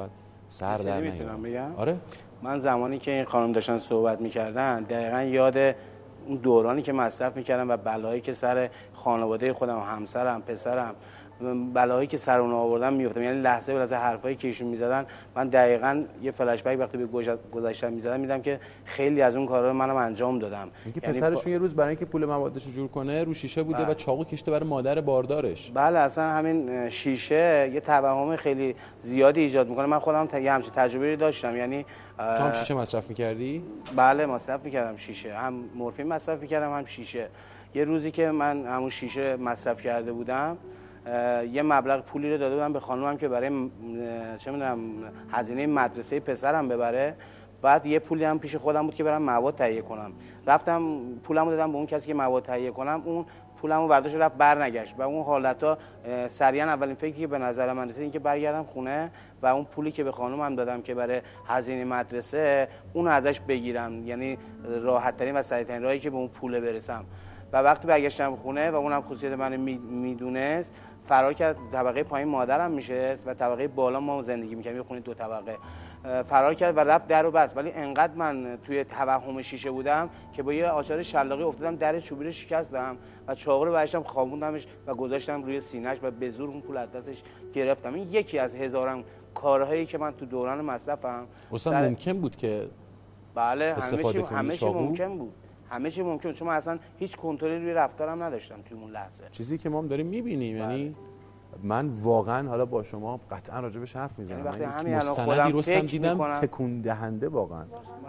سر در میتونم بگم؟ آره. من زمانی که این خانم داشتن صحبت میکردن دقیقا یاد اون دورانی که مصرف میکردم و بلایی که سر خانواده خودم، همسرم، پسرم، بلایی که سر اونها آوردم میافتم. یعنی لحظه به لحظه حرفایی که ایشون میزدن من دقیقاً یه فلش بک وقتی به گذشته میزدم میدم که خیلی از اون کارا رو منم انجام دادم. اینکه پسرشون یه روز برای اینکه پول موادش رو جور کنه رو شیشه بوده و چاقو کشته برای مادر باردارش. بله اصلا همین شیشه یه توهم خیلی زیادی ایجاد میکنه. من خودم یه همچین تجربه‌ای داشتم. یعنی تو هم شیشه مصرف می‌کردی؟ بله مصرف می‌کردم شیشه، هم مورفین مصرف می‌کردم هم شیشه. یه روزی که من همون شیشه مصرف کرده بودم یه مبلغ پولی رو داده بودم به خانومم که برای چه می‌دونم هزینه مدرسه پسرم ببره. بعد یه پولی هم پیش خودم بود که برام مواد تهیه کنم. رفتم پولمو دادم به اون کسی که مواد تهیه کنم، اون پولمو برداشت رفت برنگشت. و اون حالتا سریعا اولین فکری که به نظر من رسید این که برگردم خونه و اون پولی که به خانومم دادم که برای هزینه مدرسه اون ازش بگیرم. یعنی راحت ترین و سریع ترین راهی که به اون پول برسم. و وقتی برگشتم خونه و اونم خصوصیت من میدونست، فرار کرد. طبقه پایین مادرم میشه و طبقه بالا ما زندگی می‌کردیم، یه خونه 2 طبقه. فرار کرد و رفت در رو بست. ولی انقدر من توی توهم شیشه بودم که با یه آچار شلاقی افتادم در چوبی رو شکستم و چاقو رو برشتم خوابوندمش و گذاشتم روی سینه‌اش و به زور اون پول از دستش گرفتم. این یکی از هزاران کارهایی که من تو دوران مصرفم ممکن بود که بله همه چی ممکن بود. همه چی ممکن، چون من اصلا هیچ کنترلی روی رفتارم نداشتم توی اون لحظه. چیزی که ما هم داریم می‌بینیم. یعنی من واقعا حالا با شما قطعا راجبش حرف میزنم. وقتی همین مستندی رستم دیدم تکون دهنده، واقعا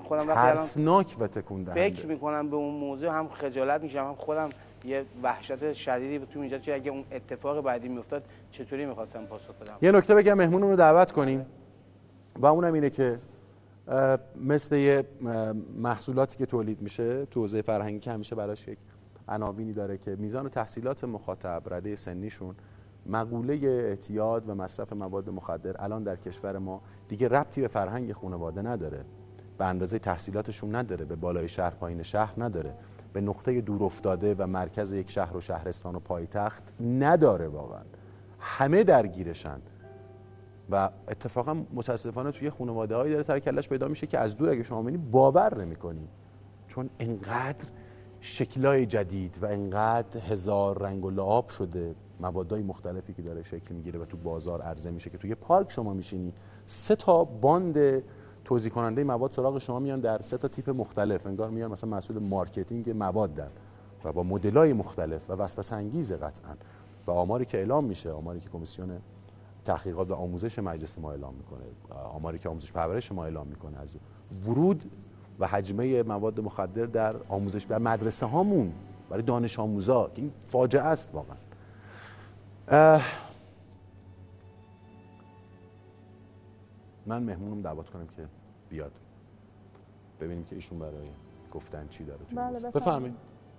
ترسناک و تکون دهنده. فکر میکنم به اون موضوع هم خجالت میکشم، هم خودم یه وحشت شدیدی تو اینجا که اگه اون اتفاق بعدی میافتاد چطوری میخواستم پاسخ بدم. یه نکته بگم، مهمونمون رو دعوت کنیم و اونم اینه که مثل یه محصولاتی که تولید میشه تو حوزه فرهنگی که همیشه براش یک عناوینی داره که میزان تحصیلات مخاطب، رده سنیشون، مقوله اعتیاد و مصرف مواد مخدر الان در کشور ما دیگه ربطی به فرهنگ خانواده نداره، به اندازه تحصیلاتشون نداره، به بالای شهر پایین شهر نداره، به نقطه دور افتاده و مرکز یک شهر و شهرستان و پایتخت نداره. واقعا همه درگیرشن و اتفاقا متاسفانه توی خانواده‌هایی داره سر کلش پیدا میشه که از دور اگه شما ببینید باور نمی‌کنی، چون انقدر شکل‌های جدید و انقدر هزار رنگ و لعاب شده موادهای مختلفی که داره شکل میگیره و تو بازار عرضه میشه که توی پارک شما میشینی 3 تا باند توزیع کننده مواد سراغ شما میان در 3 تا تیپ مختلف، انگار میان مثلا مسئول مارکتینگ مواد در و با مدل‌های مختلف و وسوسه انگیز قطعاً. و آماری که اعلام میشه، آماری که کمیسیون تحقیقات و آموزش مجلس ما اعلام میکنه، آماری که آموزش پرورش ما اعلام میکنه، از ورود و حجمه مواد مخدر در آموزش در مدرسه هامون برای دانش آموزا که این فاجعه است واقعا. من مهمونم دعوت کنم که بیاد ببینیم که ایشون برای گفتن چی داره. بله بفرمایید.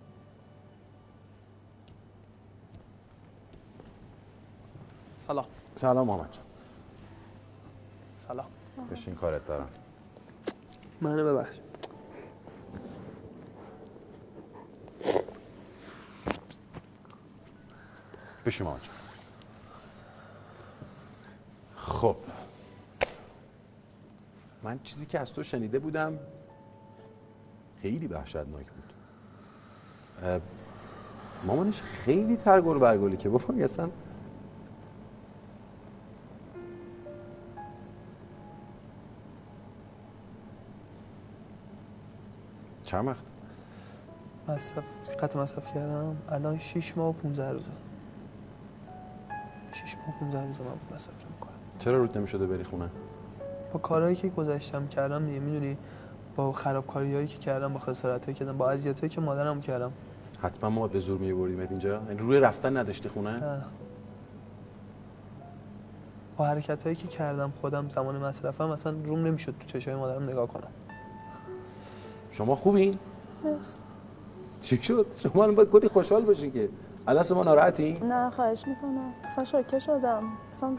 سلام. سلام محمد جان. سلام. بشین کارت دارم. منو ببخش. بشین محمد جان. خب من چیزی که از تو شنیده بودم خیلی وحشتناک بود. مامانش خیلی ترگل و برگلی که بابا اصلا چند وقت؟ قطع مصرف کردم الان 6 ماه و 15 روزه. 6 ماه و 15 روزه من مصرف میکنم. چرا رود نمیشده بری خونه؟ با کارهایی که گذاشتم کردم دیگه، میدونی، با خرابکاریایی که کردم، با خسارتایی که کردم، با اذیتایی که مادرم کردم. حتما ما به زور میبردیم اینجا؟ یعنی روی رفتن نداشتی خونه؟ نه. با حرکتایی که کردم خودم زمان مصرفم اصلا روم نمیشد تو چشای مادرم نگاه کنم. شما خوبین؟ مرسی. چی شد؟ شما الان باید کلی خوشحال باشین که الان ما ناراحتی؟ نه خواهش میکنم، اصلا شوکه شدم اصلا.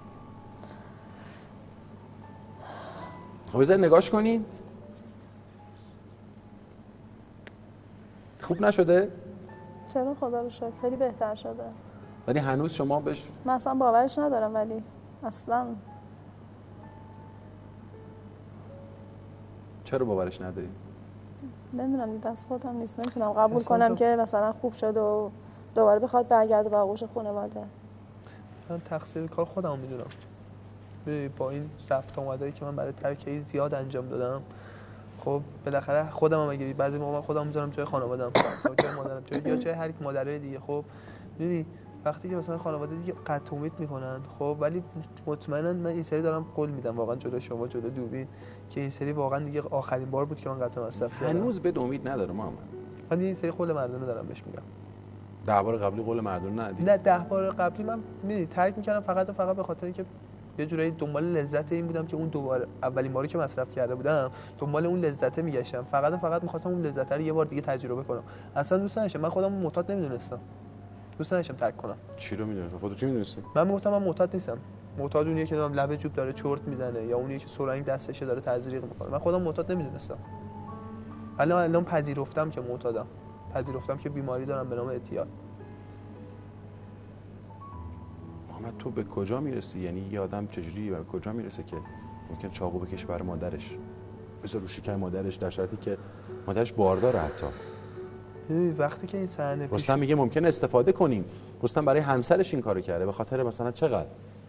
خب بذار نگاش کنین. خوب نشده؟ چرا؟ خدا رو شکر خیلی بهتر شده. ولی هنوز شما بهش من اصلا باورش ندارم، ولی اصلا چرا باورش نداری؟ نمیدونم، دست خودم نیست، نمیتونم قبول کنم که مثلا خوب شد و دوباره بخواد برگرده به آغوش خانواده. من تقصیر کار خودم میدونم. با این رفت آمدایی که من برای ترکیه زیاد انجام دادم، خب بالاخره خودم هم اگه بعضی موقع خودم میذارم جای خانواده‌ام، جای مادرم، یا جای هر یک مادرای دیگه. خب ببین وقتی که مثلا خانواده دیگه قطع امید میکنن، خب ولی مطمئنا من این سری دارم قول میدم واقعا جلوی شما، جلوی دوربین، که این سری واقعا دیگه آخرین بار بود که من قطع مصرف کردم. هنوز به امید نداره محمد. من این سری قول مردونه دارم بهش میگم. 10 بار قبلی قول مردونه ندیدی؟ نه 10 بار قبلی من میدونی ترک میکردم فقط و فقط به خاطر اینکه یه جورایی دنبال لذت این بودم که اون دوباره اولین باری که مصرف کرده بودم دنبال اون لذت میگشتم، فقط و فقط می‌خواستم اون لذت رو یه بار دیگه تجربه کنم. اصلا دوست نداشتم، من خودم معتاد نمیدونستم، دوست نداشتم ترک کنم. چی رو میدونی؟ خودت چی میدونستی؟ من میگفتم من معتاد نیستم. معتاد اونیه که لب جوب داره چرت میزنه یا اونیه که سرنگ دستشه داره تزریق میکنه. من خودم معتاد نمیدونستم. الان پذیرفتم که معتادم. پذیرفتم که بیماری دارم به نام اعتیاد. محمد تو به کجا میرسی؟ یعنی یه آدم چجوری به کجا میرسه که ممکن چاقو بکشه برای مادرش، بذار رو شکم مادرش، در شرایطی که مادرش بارداره؟ حتی وقتی که این صحنه رستم میگه ممکن استفاده کنیم، رستم برای همسرش این کارو کرده. به خاطر مثلا چقدر؟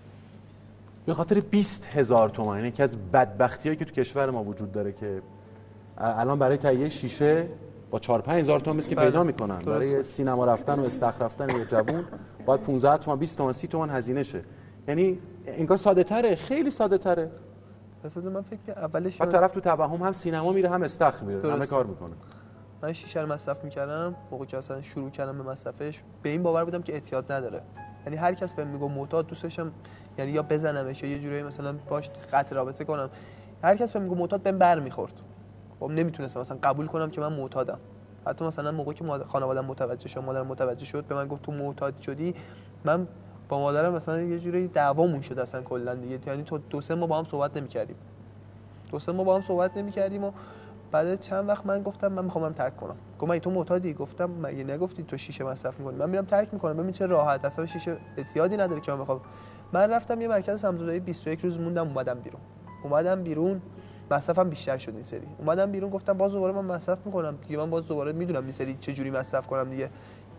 به خاطر 20,000 تومان. یکی از بدبختیایی که تو کشور ما وجود داره که الان برای تهیه شیشه با 4-5 هزار تومان که پیدا میکنن، برای سینما رفتن و استخر رفتن یه جوون باید 15 تومان، 20 تومان، 30 تومان هزینه شه. یعنی انگار ساده تره، خیلی ساده تره. مثلا من فکر اولش بعد طرف تو توهم هم سینما میره هم استخر میره، همه کار میکنه. من شیشه رو مصرف میکردم موقعی که مثلا شروع کردم به مصرفش، به این باور بودم که اعتیاد نداره. یعنی هر کس بهم میگه معتاد، دوست داشتم یعنی یا بزنمش یا یه جوری مثلا باش قطع رابطه کنم. هر کس بهم میگه معتاد بهم برمیخورد. خب نمیتونستم مثلا قبول کنم که من معتادم. حتی مثلا موقعی که خانواده‌ام متوجه شد، مادرم متوجه شد، به من گفت تو معتاد شدی، من با مادرم مثلا یه جوری دعوامون شد اصلا کلا دیگه. یعنی تو 2-3 ماه با هم صحبت نمی‌کردیم. 2-3 ماه با هم صحبت نمی‌کردیم و بعد چند وقت من گفتم من می‌خوام ترک کنم. گفت تو معتادی؟ گفتم مگه نگفتی تو شیشه مصرف می‌کنی؟ من میرم ترک می‌کنم، ببین چه راحت، اصلا شیشه اعتیادی نداره که من بخوام. من رفتم یه مرکز سمزدایی 21 روز موندم، اومدم بیرون مصرفم بیشتر شد این سری. اومدم بیرون گفتم باز دوباره من مصرف می‌کنم دیگه، من باز دوباره میدونم این سری چه جوری مصرف کنم دیگه.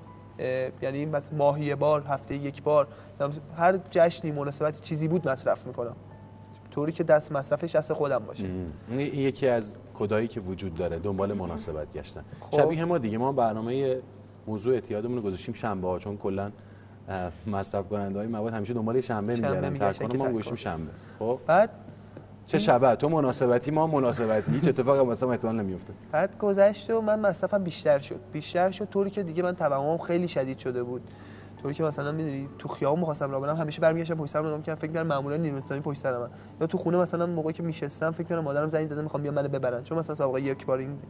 یعنی ماهی یه بار، هفته یک بار، هر جشنی مناسبتی چیزی بود مصرف می‌کنم، طوری که دست مصرفش دست خودم باشه. این یکی از کدایی که وجود داره، دنبال مناسبت گشتن. شبیه ما دیگه، ما برنامه موضوع اعتیادمون رو گذاشتیم شنبه ها، چون کلا مصرف کننده‌های مواد همیشه دنبال شنبه می‌گردن، ترک ما گذاشتیم شنبه. خب بعد چه شبه تو مناسبتی ما مناسبتی، هیچ اتفاقی واسه ما احتمال نمیفته. بعد گذشت و من مصرفم بیشتر شد طوری که دیگه من توهمم خیلی شدید شده بود، طوری که مثلا میدونی تو خیابون می‌خواستم راه برم همیشه برمیگشتم پشت سرم نگاه می‌کردم، فکر می‌کردم مامورا نیروی انتظامی پشت سرمن، یا تو خونه مثلا موقعی که میشستم فکر می‌کردم مادرم زنگ زده می‌خوام بیان منو ببرن، چون مثلا سابقه یک بار این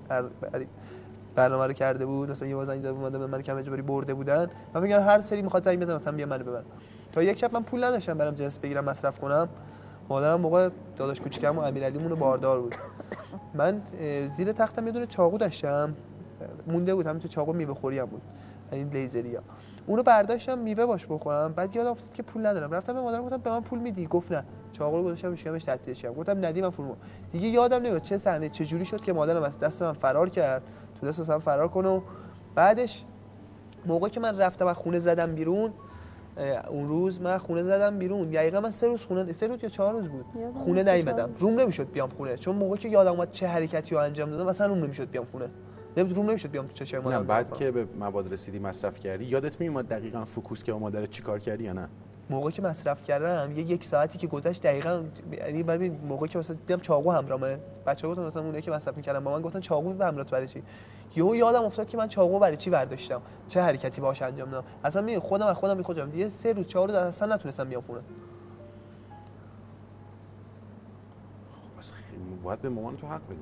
برنامه رو کرده بود، مثلا یه بار زنگ زده بود من کم اجباری برده بودن، من میگم هر سری می‌خواد زنگ بزنه مثلا بیان منو ببرن. تا یک شب من پول نداشتم برام جنس بگیرم مصرف کنم، مادرم موقع داداش کوچیکم و امیرعلیمون باردار بود، من زیر تختم یه دونه چاقو داشتم مونده بود، همین تو چاقو میوه خوری هم بود، این لیزریا، اونو برداشتم میوه باش بخورم، بعد یاد افتاد که پول ندارم، رفتم به مادرم گفتم به من پول میدی؟ گفت نه. چاقو رو گذاشتم شکمش تعطیلش کردم، گفتم ندی من پول دیگه یادم نمیاد چه صحنه چه جوری شد که مادرم از دست من فرار کرد، تونست اصلا فرار کنه و بعدش موقعی که من رفتم از خونه زدم بیرون، اون روز من خونه زدم بیرون، دقیقاً من 3 روز یا 4 روز بود خونه نیومدم، روم نمیشد بیام خونه، چون موقعی که یادم اومد چه حرکتی رو انجام دادم مثلا روم نمیشد بیام خونه، روم نمیشد بیام تو چشم مادرم. بعد که به مواد رسیدی مصرف کردی یادت میومد دقیقاً فوکوس که با مادرت چیکار کردی یا نه؟ موقعی که مصرف کردم یک ساعتی که گذشت دقیقاً، یعنی ببین موقعی که مثلا دیدم چاقو همراهمه، بچه‌ها گفتن مثلا اونایی که مصرف می‌کردن با من گفتن چاقو همراهت برای چی؟ یهو یادم افتاد که من چاقو برای چی برداشتم، چه حرکتی باهاش انجام دادم، اصلا می خودم می‌خوام دیگه 3 روز 4 روز اصلا نتونستم بیام خونه. خب پس باید به مامان تو حق بدی.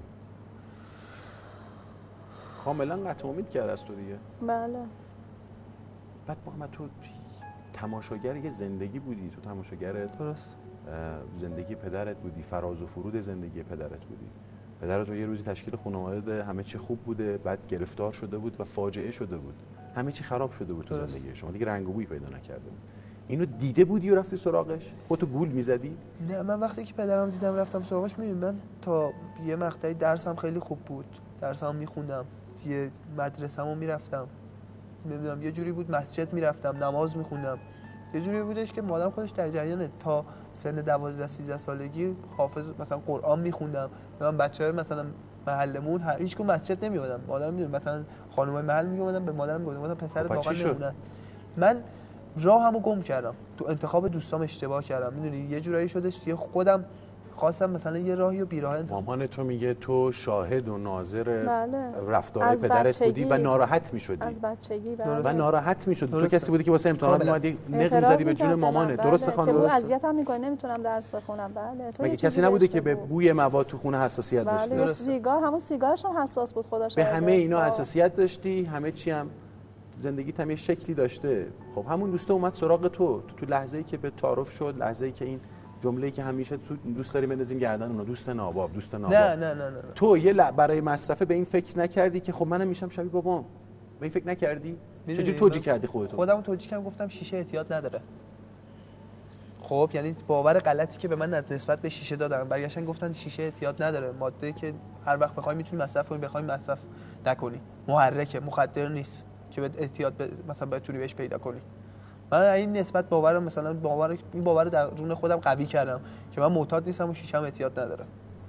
کاملا قطع امید کرد از تو دیگه. بله. بعد محمد تو تماشاگر یه زندگی بودی، تو تماشاگر درست زندگی پدرت بودی، فراز و فرود زندگی پدرت بودی. پدرت تو یه روزی تشکیل خانواده همه چی خوب بوده، بعد گرفتار شده بود و فاجعه شده بود، همه چی خراب شده بود تو زندگی شما، دیگه رنگ و بوی پیدا نکرده بود. اینو دیده بودی و رفتی سراغش؟ خودتو گول میزدی؟ نه، من وقتی که پدرم دیدم رفتم سراغش. میدونی من تا یه مقطعی درسم خیلی خوب بود، درسام میخوندم، یه مدرسه‌مو میرفتم، نمیدونم یه جوری بود مسجد میرفتم، نماز میخوندم، یه جوری بودش که مادرم خودش در جریانه. تا سن 12 13 سالگی حافظ مثلا قرآن میخوندم. من بچه‌ها مثلا محلمون هیچ مسجد نمیومدم، مادرم میدونه مثلا خانمای محل میومدن به مادرم میگفتن پسرت واقعا نمونه. من راهمو گم کردم، تو انتخاب دوستام اشتباه کردم، میدونی یه جورایی شدش یه خودم خواستم مثلا یه راهی و بیراه انتخاب. مامان تو میگه تو شاهد و ناظر بله. رفتارهای پدرت بودی و ناراحت میشدی. از بچگی و ناراحت میشدی. تو کسی بودی که واسه امتحانات اومدی نق می‌زدی به جون مامانه. درسته خانم؟ که اذیتم میکنه نمیتونم درس بخونم. بله. مگه کسی نبوده که به بوی مواد تو خونه حساسیت داشته؟ بله. سیگار، همون سیگارش هم حساس بود خدا شاهده. به همه اینا حساسیت داشتی، همه چی هم زندگیت هم یه شکلی داشته. خب همون دوسته اومد سراغ تو لحظه‌ای که به تعارف شد، لحظه‌ای که این جمله‌ای که همیشه تو دوست داری بندازیم گردن اونا، دوست ناباب. نه. تو یه برای مصرفه به این فکر نکردی که خب منم میشم شبیه بابام؟ به این فکر نکردی؟ چجوری توجیه کردی خودت؟ خودم توجیه کردم، گفتم شیشه اعتیاد نداره. خب یعنی باور غلطی که به من نسبت به شیشه دادن، برگشتن گفتن شیشه اعتیاد نداره، ماده که هر وقت بخوای میتونی مصرف کنی، بخوای مصرف نکنی، محرکه، مخدر نیست که به اعتیاد مثلا بتونی بهش پیدا کنی. من این نسبت باورم مثلا این باور رو درون خودم قوی کردم که من معتاد نیستم و شیشه‌ام اعتیاد نداره.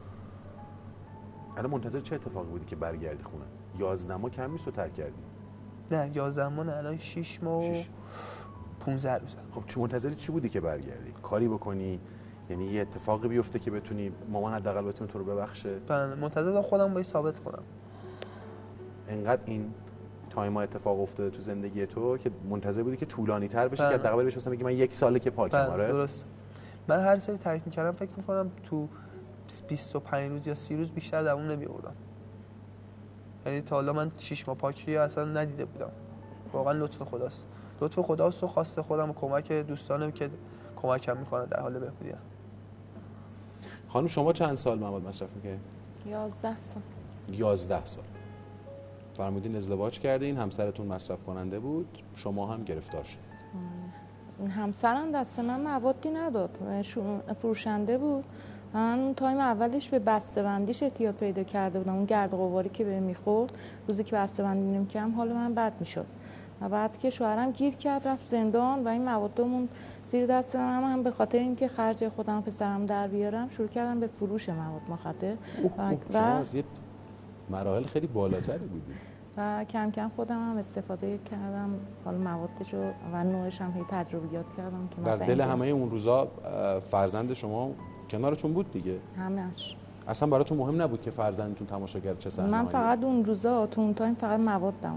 الان منتظر چه اتفاقی بودی که برگردی خونه؟ 11 ماه کم نیست تو ترک کردی؟ نه 11 ماه نه، الان 6 ماه و 15 روزه. خب چه منتظر چی بودی که برگردی؟ کاری بکنی؟ یعنی یه اتفاقی بیفته که بتونی مامان حداقل بتونه تو رو ببخشه؟ بله، منتظر بودم خودم باید ثابت کنم. انقدر این تایما اتفاق افتاده تو زندگی تو که منتظر بودی که طولانی تر بشه که حداقل بهش مثلا بگی من 1 ساله که پاکم. آره درست. من هر سری ترک می‌کردم فکر می‌کنم تو 25 روز یا 30 روز بیشتر دوام نمی‌آوردم. یعنی تا حالا من 6 ماه پاکی اصلا ندیده بودم. واقعا لطف خداست. لطف خداست و خواست خودم و کمک دوستانم که کمکم می‌کنه در حال بهبودی. خانم شما چند سال مواد مصرف می‌کردید؟ 11 سال. 11 سال. فرمودین ازدواج کردین، همسرتون مصرف کننده بود، شما هم گرفتار شدید. همسرم دست من موادی نداد، فروشنده بود. من تایم اولش به بسته‌بندیش اعتیاد پیدا کرده بودم، اون گرد غباری که بهم می‌خورد، روزی که بسته‌بندی نمی‌کردم حال من بد می‌شد. و بعد که شوهرم گیر کرد رفت زندان و این موادمون زیر دست من، هم به خاطر اینکه خرج خودم پسرم در بیارم شروع کردم به فروش مواد مخدر. شما از یه مراحل خیلی بالاتری بودید. و کم کم خودم هم استفاده کردم، حالا موادش و نوعش هم هی تجربیات کردم که در دل همه اون روزا فرزند شما کنارتون بود دیگه؟ همه‌اش. اصلا براتون مهم نبود که فرزندتون تماشاگر چه صحنه‌ای؟ من فقط اون روزا تو اون تایم فقط موادم.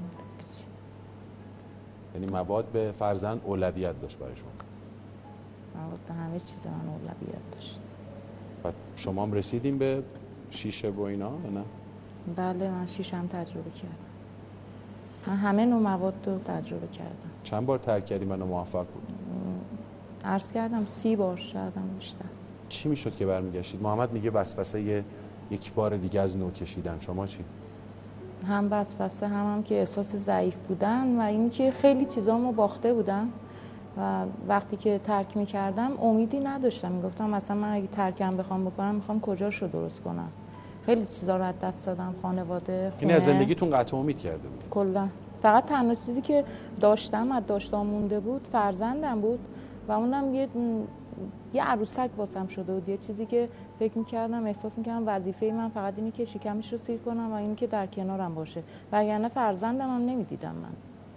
یعنی مواد به فرزند اولویت داشت برای شما؟ مواد به همه چیز من اولویت داشت. و شما هم رسیدیم به شیشه و اینا نه؟ بله من شیشه هم تجربه کردم. من همه نوع مواد رو تجربه کردم. چند بار ترک کردی منو موفق بود؟ عرض کردم 30 بار شدم بیشتر. چی میشد که برمیگشتید؟ محمد میگه وسوسه یک بار دیگه از نو کشیدن، شما چی؟ هم وسوسه هم که احساس ضعیف بودن و اینکه خیلی چیزامو باخته بودم و وقتی که ترک میکردم امیدی نداشتم. میگفتم مثلا من اگه ترکم بخوام بکنم میخوام کجاشو درست کنم. خیلی چیزا رو از دست دادم، خانواده، خونه. این از زندگیتون قطع امید کرده بود؟ کلا فقط تنها چیزی که داشتم از داشتم مونده بود فرزندم بود و اونم یه عروسک واسم شده بود، یه چیزی که فکر میکردم احساس میکردم وظیفه من فقط اینه که شکمش رو سیر کنم و اینه که در کنارم باشه، وگرنه فرزندم هم نمیدیدم من.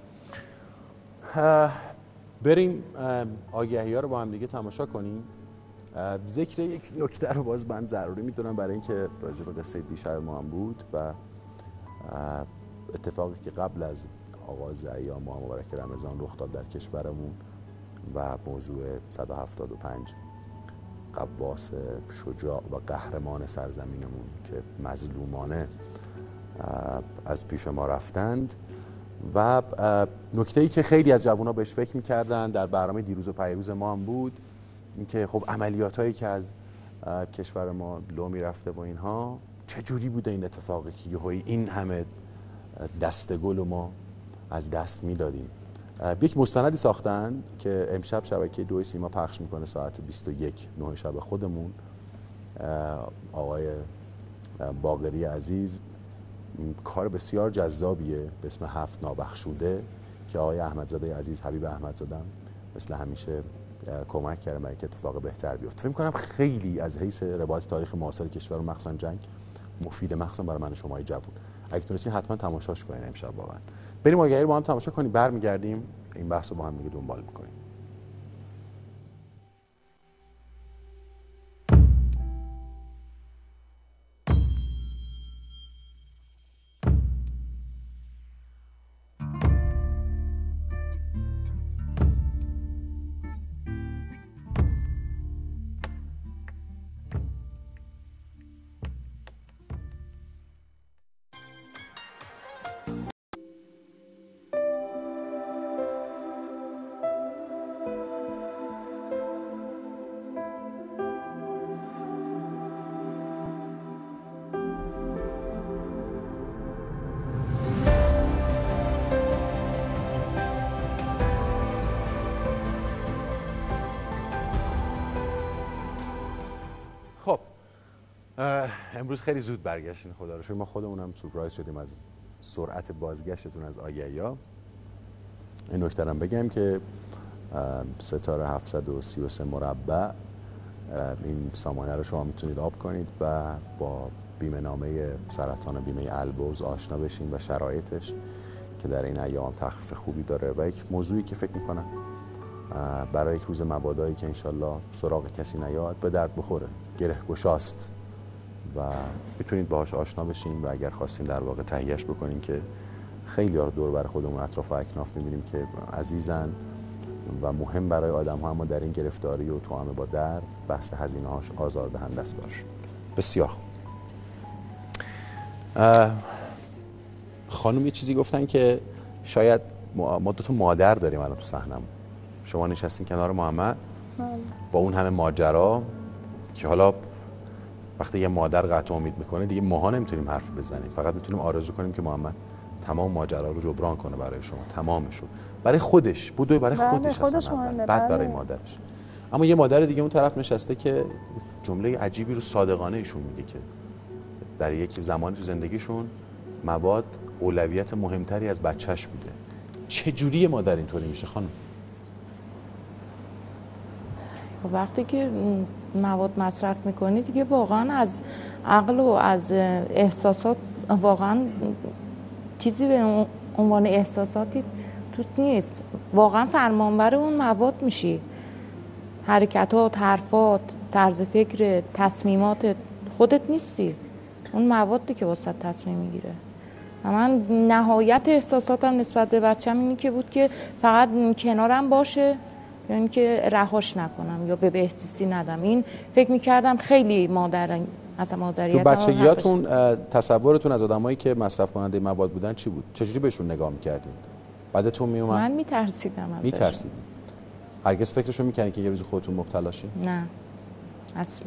بریم آگهی ها رو با هم دیگه تماشا کنیم. ذکر یک نکته رو باز من ضروری میدونم برای اینکه راجع به قصه دیشب ما هم بود و اتفاقی که قبل از آغاز ایام ماه مبارک رمضان رخ داد در کشورمون و موضوع 175 قواس شجاع و قهرمان سرزمینمون که مظلومانه از پیش ما رفتند و نکته‌ای که خیلی از جوان‌ها بهش فکر می‌کردن در برنامه دیروز و پیروز ما هم بود اینکه خب عملیاتایی که از کشور ما لو میرفته و اینها چه جوری بوده این اتفاقی که یهویی این همه دستگل و ما از دست میدادیم. یک مستندی ساختن که امشب شبکه 2 سیما پخش میکنه ساعت 21 9 شب خودمون. آقای باقری عزیز کار بسیار جذابیه به اسم 7 نابخشوده که آقای احمدزاده عزیز، حبیب احمدزاده، مثل همیشه کمک کرده برای اینکه اتفاق بهتر بیفته. فکر می‌کنم خیلی از حیث روایت تاریخ معاصر کشور و مخصوصا جنگ مفید، مخصوصا برای من و شمای جوون. اگه تونستین حتما تماشاش کنین امشب. واقعا بریم آگهی رو با هم تماشا کنیم، برمیگردیم این بحث رو با هم دیگه دنبال می‌کنیم. خب امروز خیلی زود برگشتین، خدا رو شکر. ما خودمونم سورپرایز شدیم از سرعت بازگشتتون از آگهی‌ها. این نکته رو بگم که ستاره 733 مربع این سامانه رو شما میتونید آب کنید و با بیمه نامه سرطان و بیمه البرز آشنا بشین و شرایطش که در این ایام تخفیف خوبی داره و یک موضوعی که فکر میکنم برای یک روز مبادایی که انشالله سراغ کسی نیاد به درد بخوره، گره گشاست و میتونید باهاش آشنا بشین و اگر خواستین در واقع تهیهش بکنین که خیلی ها دور بر خودمون اطراف و اکناف میبینیم که عزیزن و مهم برای آدم ها، اما در این گرفتاری و توأم با درد بحث هزینه هاش آزاردهنده است برشون. بسیار خانم یه چیزی گفتن که شاید ما 2 تا مادر داریم الان تو صحنمون. شما نشستین کنار محمد با اون همه ماجرا که حالا وقتی یه مادر قطع امید میکنه دیگه ماها نمیتونیم حرف بزنیم، فقط میتونیم آرزو کنیم که محمد تمام ماجرا رو جبران کنه برای شما، تمامشو برای خودش بوده، برای خودش اصلا بعد برای مادرش. اما یه مادر دیگه اون طرف نشسته که جمله عجیبی رو صادقانه ایشون میگه که در یک زمانی تو زندگیشون مواد اولویت مهمتری از بچهش بوده. چه جوری مادر اینطوری میشه خانم؟ وقتی که مواد مصرف میکنی دیگه واقعا از عقل و از احساسات واقعا چیزی به عنوان احساساتی توت نیست. واقعا فرمانبر اون مواد میشی، حرکتات، حرفات، طرز فکر، تصمیمات خودت نیستی، اون موادی که واسه تصمیم میگیره. من نهایت احساساتم نسبت به بچه‌م اینی که بود که فقط کنارم باشه، یعنی که رهاش نکنم یا به بهزیستی ندم. این فکر میکردم خیلی مادریت. تو بچگیاتون تصورتون از آدمایی که مصرف کننده مواد بودن چی بود؟ چجوری بهشون نگاه میکردین؟ بعدتون میومد؟ من میترسیدم ازش. میترسیدین؟ هرگز فکرشو میکنین که یه روز خودتون مبتلا شین؟ نه اصلا.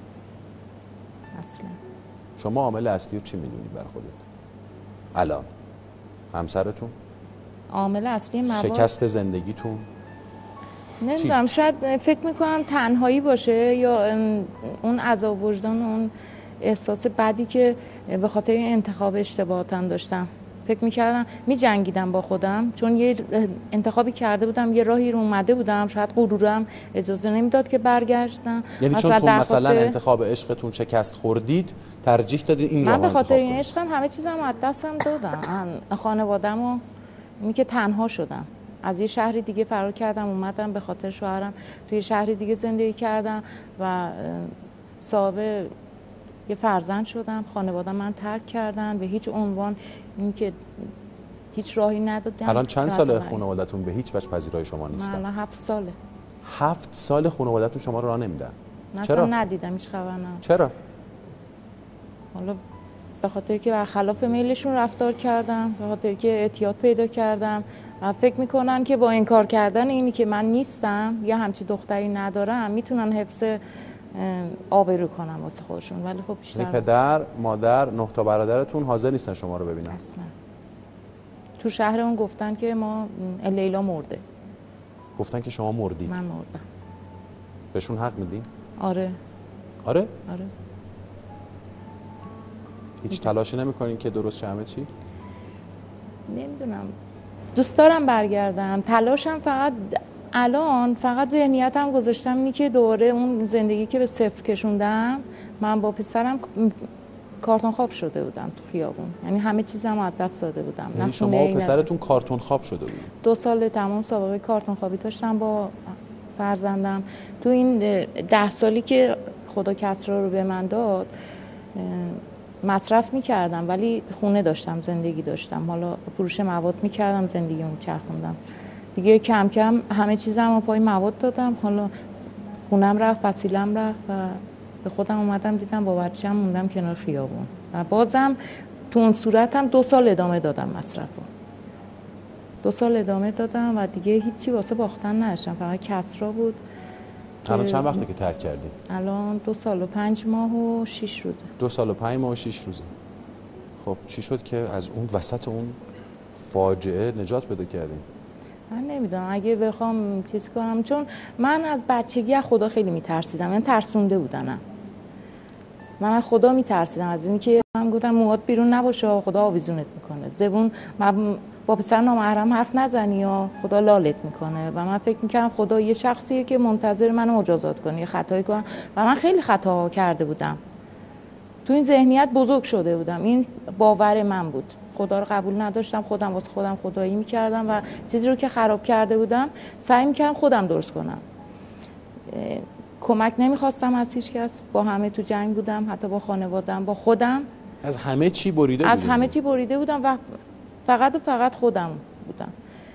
شما عامل اصلی رو چی میدونید برای خودت الان؟ همسرتون؟ عامل اصلی مواد؟ شکست زندگیتون؟ نمیدونم، شاید فکر میکنم تنهایی باشه یا اون عذاب وجدان، اون احساس بدی که به خاطر این انتخاب اشتباهاتم داشتم. فکر میکردم میجنگیدم با خودم چون یه انتخابی کرده بودم، یه راهی رو اومده بودم، شاید غرورم اجازه نمیداد که برگشتم. یعنی چون تو مثلا انتخاب عشقتون شکست خوردید ترجیح دادید این راه من به خاطر این عشقم همه چیزم از دستم دادم. خانواده‌مو اینی که تنها شدم، از یه شهری دیگه فرار کردم اومدم به خاطر شوهرم توی شهری دیگه زندگی کردم و صاحب یه فرزند شدم. خانواده من ترک کردن به هیچ عنوان، اینکه هیچ راهی ندادن. الان چند ساله خانواده‌تون به هیچ وجه پذیرای شما نیستن؟ من 7 ساله. 7 سال خانواده‌تون شما رو راه نمیدن؟ چرا؟ ندیدم، هیچ خبر ندارم. چرا؟ حالا به خاطر که برخلاف میلشون رفتار کردم، به خاطر که اعتیاد پیدا کردم و فکر میکنن که با انکار کردن اینی که من نیستم یا همچی دختری ندارم میتونن حفظ آبرو کنن واسه خودشون. ولی خب بیشتر پدر، مادر، 9 تا برادرتون حاضر نیستن شما رو ببینن؟ اصلا. تو شهرمون گفتن که ما لیلا مرده. گفتن که شما مردید؟ من مردم. بهشون حق میدین؟ آره. آره؟ آره. هیچ تلاشی نمی‌کنین که درست شه همه چی؟ نمیدونم، دوست دارم برگردم. تلاشم فقط الان فقط ذهنیتم گذاشتم اینی که دوره اون زندگی که به صفر کشوندم، من با پسرم کارتون خواب شده بودم تو خیابون، یعنی همه چیزمو از دست داده بودم. یعنی شما و پسرتون کارتون خواب شده بودید؟ 2 سال تمام سابقه کارتون خوابی داشتم با فرزندم. تو این 10 سالی که خدا کسرا رو به من داد مصرف میکردم، ولی خونه داشتم، زندگی داشتم، حالا فروش مواد میکردم، زندگیمو میچرخوندم دیگه. کم کم همه چیزمو پای مواد دادم، حالا خونم رفت، وسیلم رفت و به خودم اومدم دیدم با بچه‌م موندم کنار خیابون و بازم تو اون صورتم 2 سال ادامه دادم مصرفو. 2 سال ادامه دادم و دیگه هیچی واسه باختن نداشتم، فقط کسرا بود. الان چند وقته که ترک کردی؟ الان 2 سال و 5 ماه و 6 روزه. 2 سال و 5 ماه و 6 روزه. خب چی شد که از اون وسط اون فاجعه نجات پیدا کردین؟ من نمیدونم، اگه بخوام چیز کنم، چون من از بچگی از خدا خیلی میترسیدم، من ترسونده بودنم. من از خدا میترسیدم، از اینی که من گفتم موهات بیرون نباشه خدا آویزونت میکنه، زبون با پسر نامحرم حرف نزنی یا خدا لالت میکنه. و من فکر میکردم خدا یه شخصیه که منتظر منو مجازات کنه، یه خطایی کنم، و من خیلی خطاها کرده بودم. تو این ذهنیت بزرگ شده بودم، این باور من بود. خدا رو قبول نداشتم، خودم واسه خودم خدایی میکردم و چیزی رو که خراب کرده بودم سعی میکردم خودم درست کنم. کمک نمیخواستم از هیچ کس، با همه تو جنگ بودم، حتی با خانواده‌ام، با خودم. از همه چی بریده بودم؟ از همه چی بریده بودم و فقط خودم بودم.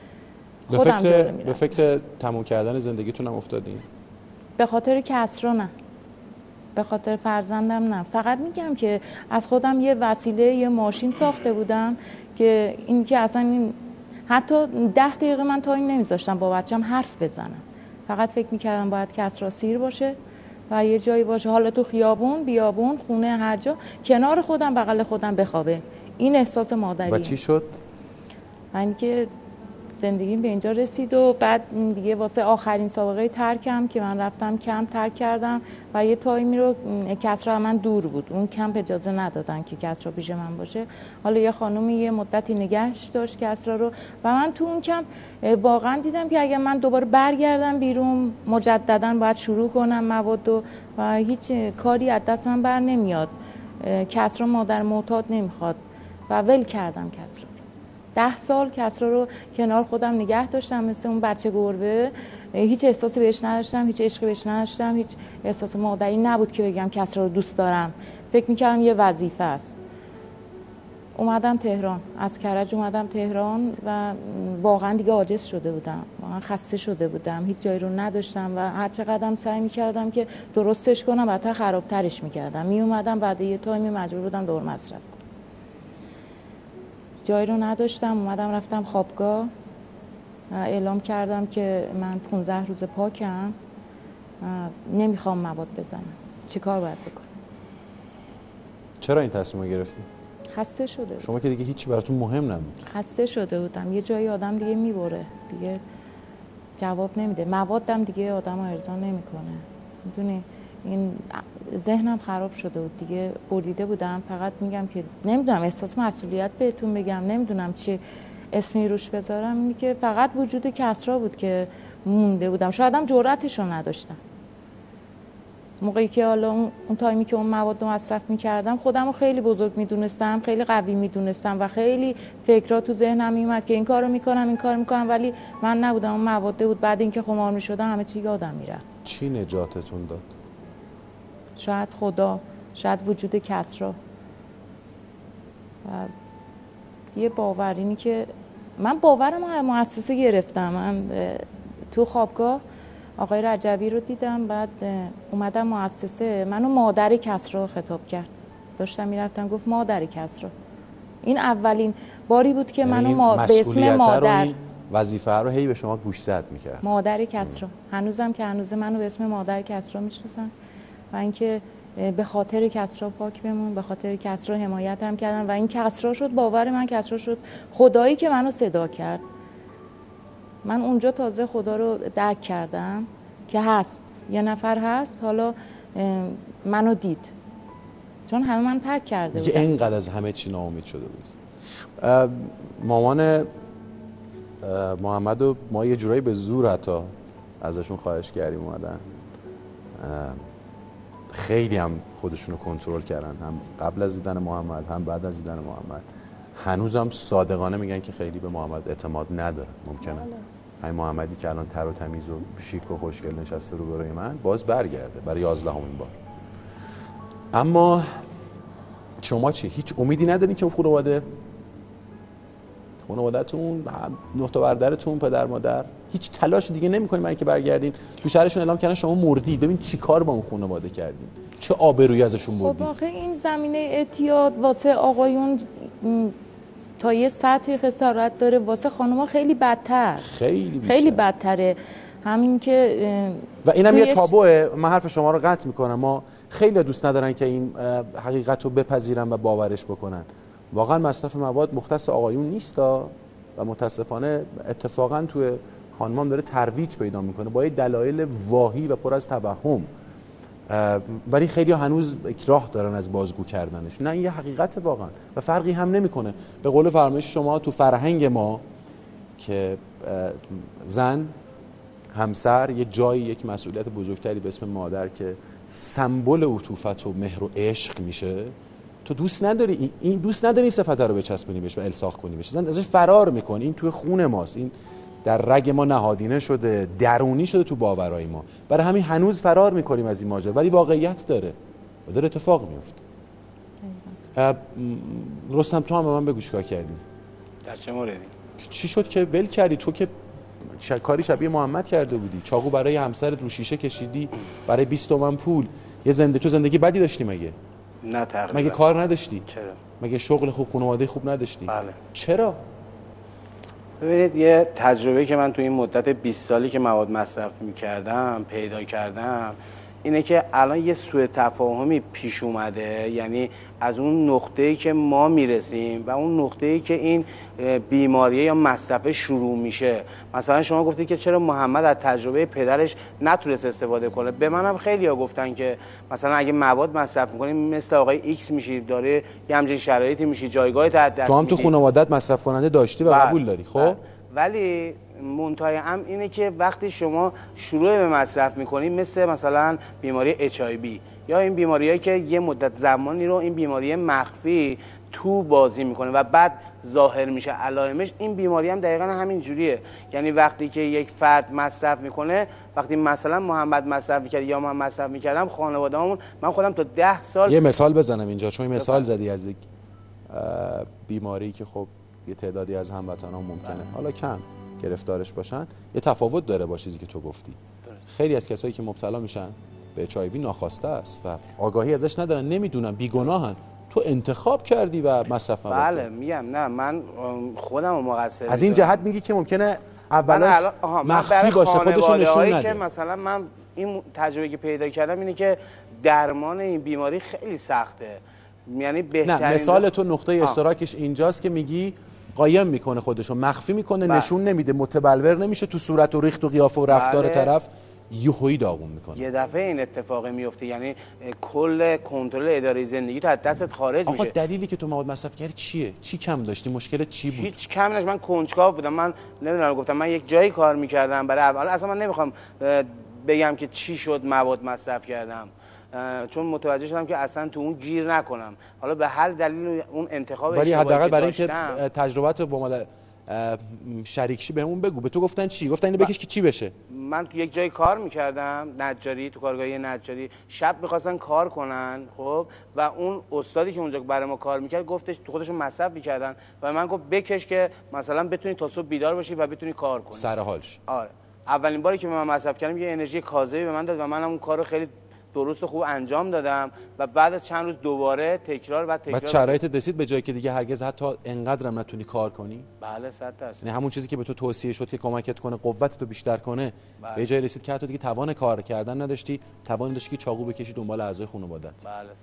به فکر تموم کردن زندگیتون هم افتادین؟ به خاطر کسرا نه، به خاطر فرزندم نه. فقط میگم که از خودم یه وسیله، یه ماشین ساخته بودم که این که اصلا این حتی 10 دقیقه من تایم نمیذاشتم با بچه‌م حرف بزنم. فقط فکر میکردم باید کسرا سیر باشه و یه جایی باشه، حالا تو خیابون، بیابون، خونه، هر جا، کنار خودم، بغل خودم بخوابه. این احساس مادریه. و چی شد؟ من که زندگیم به اینجا رسید و بعد دیگه واسه آخرین سابقه ترکم که من رفتم کمپ ترک کردم و یه تایمی رو کسرا من دور بود، اون کمپ اجازه ندادن که کسرا پیش من باشه. حالا یه خانومی یه مدتی نگهش داشت کسرا رو و من تو اون کمپ واقعا دیدم که اگر من دوباره برگردم بیرون مجددا باید شروع کنم مواد و هیچ کاری از دست من بر نمیاد. کسرا مادر معتاد نمیخواد و ول کردم کسرا. 10 سال کسرا رو کنار خودم نگه داشتم مثل اون بچه گربه. هیچ احساسی بهش نداشتم، هیچ عشقی بهش نداشتم، هیچ احساس مادری نبود که بگم کسرا رو دوست دارم. فکر میکردم یه وظیفه است. اومدم تهران، از کرج اومدم تهران و واقعا دیگه عاجز شده بودم، واقعا خسته شده بودم، هیچ جایی رو نداشتم و هر چقدرم سعی میکردم که درستش کنم بدتر خرابترش میکردم. میومدم بعد یه تایمی مجبور بودم دور مصرف کنم. جایی رو نداشتم، اومدم رفتم خوابگاه، اعلام کردم که من 15 روز پاکم، نمیخوام مواد بزنم. چیکار باید بکنم؟ چرا این تصمیم رو گرفتی؟ خسته شده بودم. شما که دیگه هیچی براتون مهم نبود. خسته شده بودم، یه جایی آدم دیگه میبره، دیگه جواب نمیده، موادم دیگه آدم رو ارضا نمیکنه. میدونی این ذهنم خراب شده بود دیگه، بریده بودم. فقط میگم که نمیدونم، احساس مسئولیت بهتون بگم، نمیدونم چی اسمی روش بذارم، اینی که فقط وجود کسرا بود که مونده بودم. شایدم جرأتش رو نداشتم. موقعی که حالا اون تایمی که اون مواد رو مصرف میکردم خودم رو خیلی بزرگ میدونستم، خیلی قوی میدونستم و خیلی فکرها تو ذهنم میومد که این کارو میکنم، ولی من نبودم، اون مواد بود. بعد اینکه خمار میشدم همه چی یادم میرفت. چی نجاتتون داد؟ شاید خدا، شاید وجود کسرا و یه باور، اینی که من باورم از مؤسسه گرفتم. من تو خوابگاه آقای رجبی رو دیدم، بعد اومدم مؤسسه، منو مادر کسرا خطاب کرد. داشتم میرفتم گفت مادر کسرا. این اولین باری بود که منو به اسم مادر، وظیفه رو هی به شما گوشزد میکرد. مادر کسرا. هنوزم که هنوز منو به اسم مادر کسرا میشناسن و اینکه به خاطر کسرا پاک بمون، به خاطر کسرا حمایت هم کردن و این کسرا شد باور من، کسرا شد خدایی که منو صدا کرد. من اونجا تازه خدا رو درک کردم که هست، یه نفر هست حالا منو دید، چون همه من ترک کرده بود. اینقدر از همه چی ناامید شده بود. مامان محمد و ما یه جورایی به زور حتی ازشون خواهش کردیم اومدن، خیلی هم خودشونو کنترل کردن، هم قبل از دیدن محمد هم بعد از دیدن محمد. هنوزم صادقانه میگن که خیلی به محمد اعتماد نداره. ممکنه همین محمدی که الان تر و تمیز و شیک و خوشگل نشسته روبروی من باز برگرده برای 11مین بار. اما شما چی؟ هیچ امیدی ندارین که خانواده‌تون، 9 تا برادرتون، پدر مادر هیچ تلاش دیگه نمی‌کنین برای اینکه برگردین؟ تو شهرشون اعلام کردن شما مردید. ببین چی کار با اون خانواده کردین، چه آبرویی ازشون بردید. خب آخه این زمینه اعتیاد واسه آقایون تا یه سطح خسارت داره، واسه خانم‌ها خیلی بدتر، خیلی بدتره. همین که و اینم یه تابوه. من حرف شما رو قطع میکنم. ما خیلی دوست ندارن که این حقیقت رو بپذیرن و باورش بکنن. واقعا مصرف مواد مختص آقایون نیستا و متاسفانه اتفاقا توی خانمام داره ترویج پیدا میکنه با یه دلایل واهی و پر از توهم، ولی خیلی هنوز راه دارن از بازگو کردنش. نه این یه حقیقت واقعا و فرقی هم نمیکنه. به قول فرمایش شما تو فرهنگ ما که زن، همسر یه جایی، یک مسئولیت بزرگتری به اسم مادر که سمبل عطوفت و مهر و عشق میشه، تو دوست نداری این صفت رو بچسبونی بهش و الساق کنی بهش، زن ازش فرار میکنی. این توی خون ماست، این در رگ ما نهادینه شده، درونی شده تو باورهای ما. برای همین هنوز فرار میکنیم از این ماجرا، ولی واقعیت داره و داره اتفاق میفته. رستم تو هم به من بگو چیکار کردی؟ در چه موردی؟ چی شد که ول کردی؟ تو که کاری شبیه محمد کرده بودی، چاقو برای همسرت رو شیشه کشیدی برای 20 تومن پول. تو زندگی بدی داشتی مگه؟ نه تقریبا. مگه کار نداشتی؟ چرا؟ مگه شغل خوب، خانواده خوب نداشتی؟ بله. چرا؟ ببینید یه تجربه که من تو این مدت 20 سالی که مواد مصرف می‌کردم پیدا کردم اینه که الان یه سوء تفاهمی پیش اومده، یعنی از اون نقطه‌ای که ما میرسیم و اون نقطه‌ای که این بیماری یا مصرف شروع میشه. مثلا شما گفتید که چرا محمد از تجربه پدرش نتونست استفاده کنه. به منم خیلی‌ها گفتن که مثلا اگه مواد مصرف می‌کنی مثل آقای ایکس میشی، داره یه همچین شرایطی میشی، جایگاه تحت دست تو هم تو خانواده‌ات مصرف کننده داشتی و قبول داری. خب ولی منتهای هم اینه که وقتی شما شروع به مصرف میکنید مثلا بیماری HIV یا این بیماریایی که یه مدت زمانی رو این بیماری مخفی تو بازی میکنه و بعد ظاهر میشه علائمش، این بیماری هم دقیقا همین جوریه. یعنی وقتی که یک فرد مصرف میکنه، وقتی مثلا محمد مصرف میکرد یا من مصرف میکردم، خانواده‌مون، من خودم تا 10 سال یه مثال بزنم اینجا، چون مثال زدی از یک بیماری که خب یه تعدادی از هموطنان ممکنه حالا کم گرفتارش باشن، یه تفاوت داره با چیزی که تو گفتی. خیلی از کسایی که مبتلا میشن به HIV ناخواسته است و آگاهی ازش ندارن، نمیدونن، بیگناهن. تو انتخاب کردی و مصرف مواد. بله میگم نه، من خودم رو مقصر از این جهت میگی که ممکنه اولاش مخفی باشه، خودشون نشون نده. که مثلا من این تجربه که پیدا کردم اینه که درمان این بیماری خیلی سخته. یعنی بهترین نه، مثال تو نقطه اشتراکش اینجاست که میگی قایم میکنه خودشو، مخفی میکنه، نشون نمیده، متبلور نمیشه تو صورت و ریخت و قیافه و رفتار طرف، یهویی داغون میکنه. یه دفعه این اتفاق میفته، یعنی کل کنترل اداره زندگی تو از دستت خارج میشه. آقا دلیلی که تو مواد مصرف کردی چیه؟ چی کم داشتی؟ مشکلت چی بود؟ هیچ کم نش. من کنجکاو بودم. من نمیدونم، گفتم من یک جایی کار میکردم برای اول، اصلا من نمیخوام بگم که چی شد مواد مصرف کردم، چون متوجه شدم که اصلا تو اون گیر نکنم. حالا به هر دلیل اون انتخاب ولی حداقل برای اینکه تجربت با ما شریک شی بهمون بگو. به تو گفتن چی؟ گفتن اینو بکش که چی بشه؟ من تو یک جای کار میکردم، نجاری، تو کارگاهی نجاری. شب میخواستن کار کنن، خب، و اون استادی که اونجا برای ما کار میکرد گفتش تو خودشون مصرف میکردن و من گفت بکش که مثلا بتونی تا صبح بیدار باشی و بتونی کار کنی. سر حالش. آره. اولین باری که من مصرف کردم یه انرژی کاذبی به من داد و منم اون کارو خیلی درست خوب انجام دادم و بعد از چند روز دوباره تکرار و تکرار. بعد شرایطت رسید به جایی که دیگه هرگز حتی انقدرم نتونی کار کنی؟ بله 100%. یعنی همون چیزی که به تو توصیه شد که کمکت کنه قوتتو بیشتر کنه، بله. به جایی رسید که حتی دیگه توان کار کردن نداشتی، توان داشتی که چاقو بکشی دنبال اعضای خانواده‌ات. بله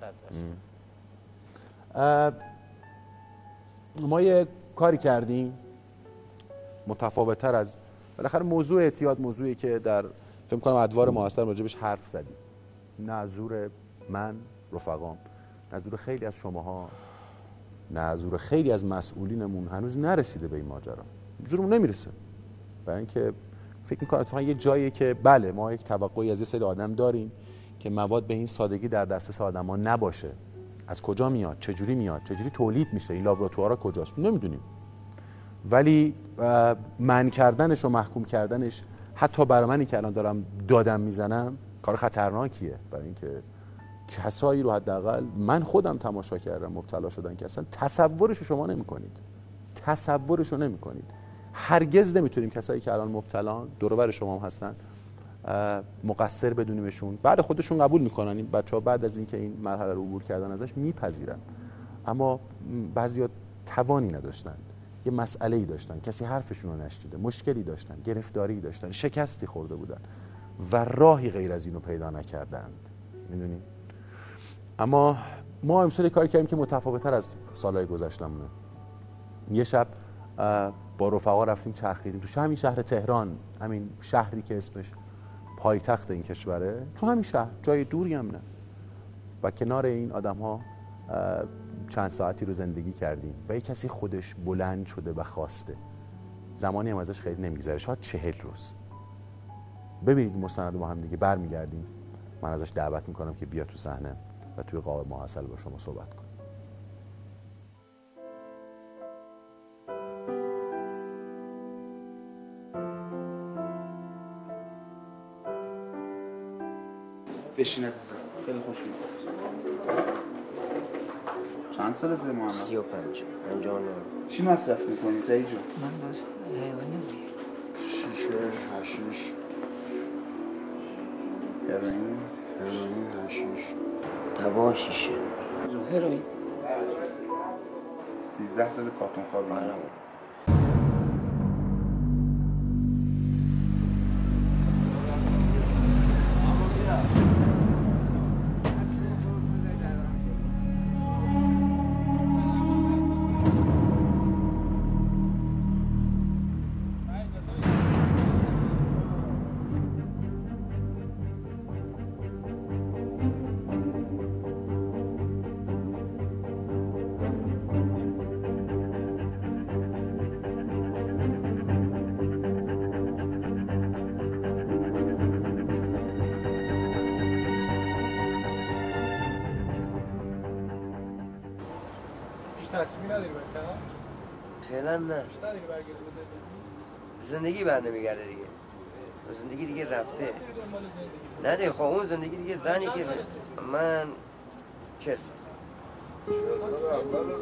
100%. ما یه کاری کردیم متفاوت‌تر از بالاخره موضوع اعتیاد، موضوعی که در فکر کنم ادوار ما هستن راجبش حرف زدیم. نه زور من، رفقام، نه زور خیلی از شماها، نه زور خیلی از مسئولینمون هنوز نرسیده به این ماجرا. زورمون نمیرسه. برای اینکه فکر می‌کنم اتفاقا یه جاییه که بله ما یک توقعی از یه سری آدم داریم که مواد به این سادگی در دسترس آدم‌ها نباشه. از کجا میاد؟ چجوری میاد؟ چجوری تولید میشه؟ این لابراتوارا کجاست؟ نمیدونیم. ولی منع کردنش و محکوم کردنش حتی برای منی که الان دارم دادم میزنم کار خطرناکیه، برای اینکه کسایی رو حداقل من خودم تماشا کردم مبتلا شدن که اصلا تصورش رو شما نمی‌کنید. تصورش رو نمی‌کنید. هرگز نمیتونیم کسایی که الان مبتلان دور و بر شما هم هستن مقصر بدونیمشون. بعد خودشون قبول میکنن، این بچه‌ها بعد از اینکه این مرحله رو عبور کردن ازش میپذیرن، اما بعضیا توانی نداشتن، یه مسئله‌ای داشتن، کسی حرفشون رو نشنیده، مشکلی داشتن، گرفتاری داشتن، شکستی خورده بودن و راهی غیر از اینو پیدا نکردند. میدونید؟ اما ما امسال کاری کردیم که متفاوت‌تر از سالهای گذشته‌مونه. یه شب با رفقا رفتیم چرخیدیم تو همین شهر تهران، همین شهری که اسمش پایتخت این کشوره، تو همین شهر، جای دوری هم نه، و کنار این آدم‌ها چند ساعتی رو زندگی کردیم و یک کسی خودش بلند شده و خواسته. زمانی هم ازش خیلی نمیگذره، شاید 40 روز. ببینید مستند با هم دیگه برمیگردیم، من ازش دعوت میکنم که بیا تو صحنه و توی قاب ماحصل با شما صحبت کن. بشین عزیزم، خیلی خوش اومدی. چند سالته محمد؟ 35. چی مصرف میکنی سعید جون؟ من باز حیوانی شیشه، حشیش. هروئین؟ هروئین، حشیش. تبا، شیشه. هروئین. 13 سال کارتون خوابی. تصمیمی نداری برکن؟ فعلا نه. نداری برگردی به زندگی بر نمیگرده دیگه. زندگی دیگه رفته. نه دیگه خب اون زندگی دیگه زنی که من 40 سال.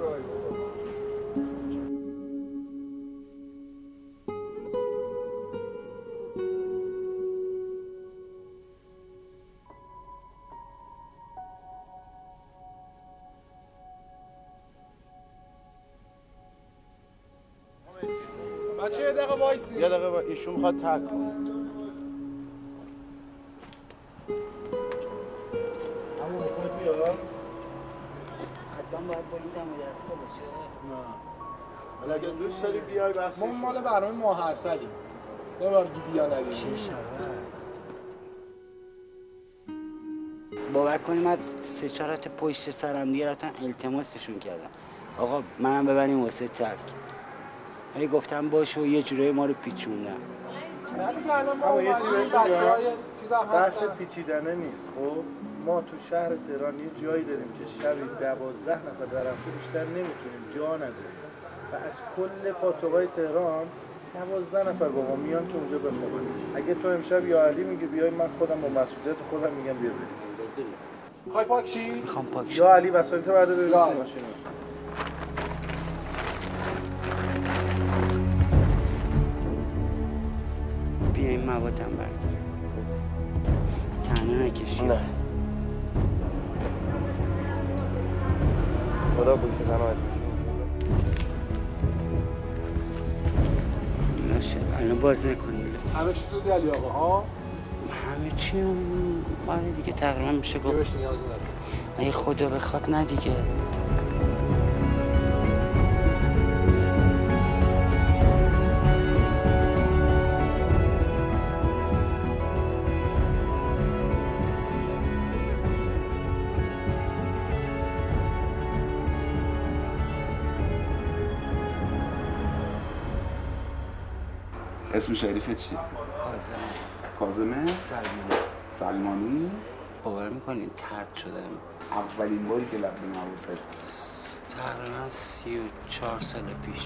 بچه یه دقیقه وایسی. یه دقیقه ایشون میخواد ترک کنه. همون خود بیاد. حتما باید با این دم دستگاه باشه. نه. ولی اگه دوست داری بیای بحثش. ما مال برنامه ماحصلیم. ببار دیدی یا ندیدی. چی شد؟ باور کنید من 3-4 تا پشت سرم دیگه رفتن التماسشون کردم. آقا منم ببریم واسه ترک. ولی گفتم باشه و یه جوری ما رو پیچوندن. اما یه چیزی بگم، بحث پیچیدنه نیست. خب ما تو شهر تهران یه جایی داریم که شبی 12 نفر در هفته بیشتر نمیتونیم جا نداریم و از کل پاتوقای تهران 12 نفر با ما میان که اونجا بخوابن. اگه تو امشب یا علی میگه بیای، من خودم با مسئولیت خودم میگم بیا بریم. میخوای پاک شی؟ میخوام پاک شی. یا علی وسایلت بعد ببرید تو ماشین. بیا این موادم بردار. تنها نکشی. نه. خدا پشت پناهت باشه. الان باز نکنیم. همه چی تو علی آقا ها؟ همه چی آره دیگه تقریبا میشه گفت. بهش نیاز نداره. اگه خدا بخواد نه دیگه. اسم شریفت چی؟ کاظمه؟ سلمانی؟ باور میکنین طرد شدم. اولین باری که لب به محبوب فکر تقریبا 34 سال پیش.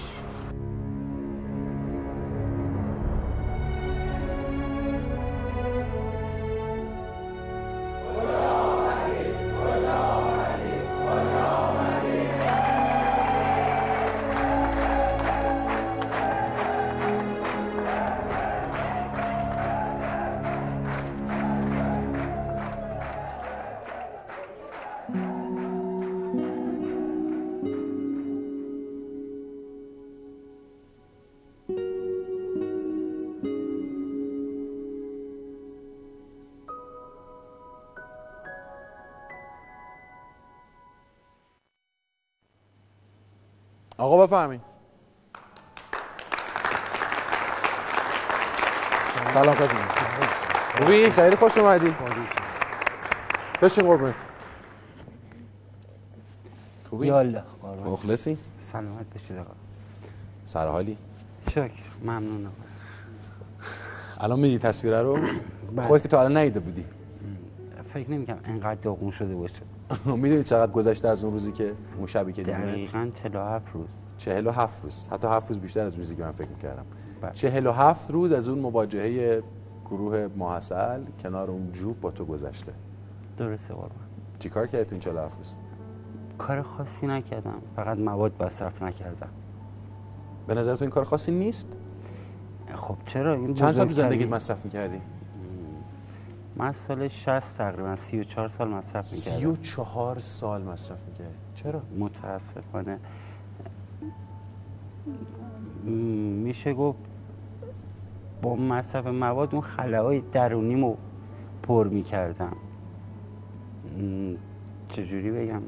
آقا بفرمایید. سلام کازم. خوبی؟ خیلی خوش اومدی. بشین قربونت. خوبی؟ یالا. مخلصی؟ سلامت باشید آقا. سر حالی؟ شکر. ممنونم. الان میدی تصویره رو؟ خودت که تا الان ندیده بودی. فکر نمی‌کنم اینقدر داغون شده باشه. میدونی چقدر گذشته از اون روزی که اون شبی که دیدمت؟ دقیقاً 47 روز. 47 روز. حتی 7 روز بیشتر از روزی که من فکر می‌کردم. 47 روز از اون مواجهه گروه ماحصل کنار اون جوب با تو گذشته. درسته قربان. چیکار کردی تو این 47 روز؟ کار خاصی نکردم، فقط مواد مصرف نکردم. به نظر تو این کار خاصی نیست؟ خب چرا؟ این چند سال تو زندگیت مصرف می‌کردی؟ من سال 60 تقریبا 34 سال مصرف می‌کردم. 34 سال مصرف می‌کردی. چرا؟ متاسفانه میشه گفت با مصرف مواد اون خلاهای درونیمو پر می‌کردم. چجوری بگم؟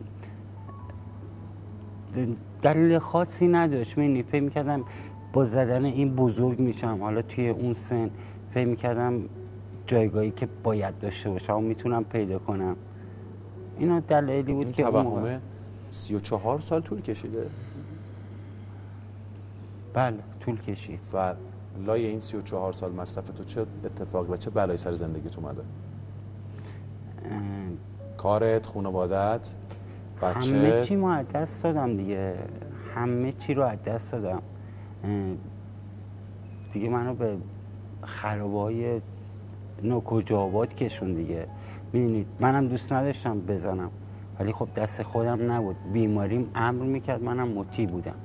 دلیل خاصی نداشت. من فکر می‌کردم با زدن این بزرگ میشم. حالا توی اون سن فکر می‌کردم جایگاهی که باید داشته باشم و میتونم پیدا کنم. اینا دلایلی بود که توهمه 34 سال طول کشیده. بله طول کشید. و لای این 34 سال مصرف تو چه اتفاقی و چه بلایی سر زندگیت اومده؟ کارت، خانواده‌ات، بچه؟ همه چی ما از دست دادم دیگه. همه چی رو از دست دادم دیگه. منو به خرابه‌های ناکجاوات کشون دیگه. میدونید منم دوست نداشتم بزنم، ولی خب دست خودم نبود. بیماریم امر میکرد، منم مطیع بودم.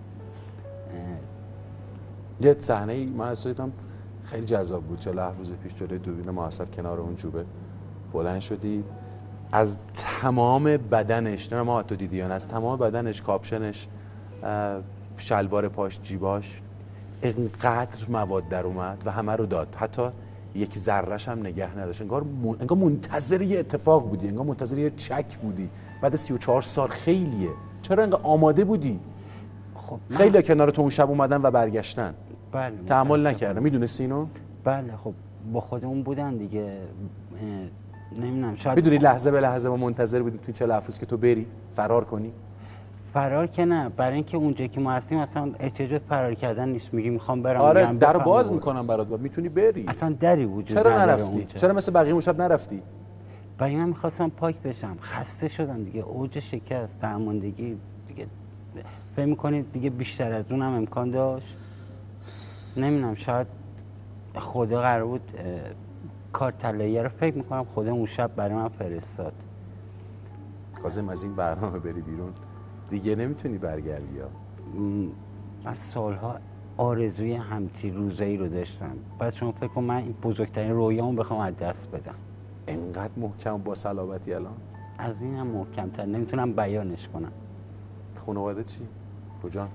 یه صحنه‌ای من از دیدم خیلی جذاب بود. 47 روز پیش جلوی دوربین ماحصل کنار اون جوبه بلند شدی، از تمام بدنش، نه ما تو دیدی، از تمام بدنش، کاپشنش، شلوار پاش، جیباش، اینقدر مواد در اومد و همه رو داد. حتی یک ذره‌ش هم نگه نداشت. انگار منتظر یه اتفاق بودی، انگار منتظر یه چک بودی. بعد 34 سال خیلیه. چرا انقدر آماده بودی؟ خب خیلی کنار تو اون شب اومدن و برگشتن. بله. تحمل نکردم. میدونستی اینو؟ بله. خب با خودمون بودن دیگه. نمیدونم شاید میدونی لحظه به لحظه ما منتظر بودیم توی 47 روز که تو بری فرار کنی. فرار که نه، برای اینکه اونجا که ما هستیم اصلا احتیاج فرار کردن نیست. میگی میخوام برم، آره در باز میکنم برات و میتونی بری. اصلا دری وجود چرا نداره نرفتی؟ اونجا. چرا مثل بقیه اون شب نرفتی؟ برای من میخواستم پاک بشم. خسته شدم دیگه. اوج شکست، درماندگی دیگه. فکر میکنید دیگه بیشتر از اونم امکان داشت؟ نمیدونم، شاید خدا قرار بود کار طلاییه رو فکر میکنم خدا اون شب برای من فرستاد. کاظم از این برنامه بری بیرون دیگه نمیتونی برگردی. من سالها آرزوی همچین روزایی رو داشتم. بعد شما فکر کن من این بزرگترین رویامو بخوام از دست بدم. اینقدر محکم با صلابتی الان؟ از این هم محکم‌تر نمیتونم بیانش کنم. خانواده چی؟ کجا؟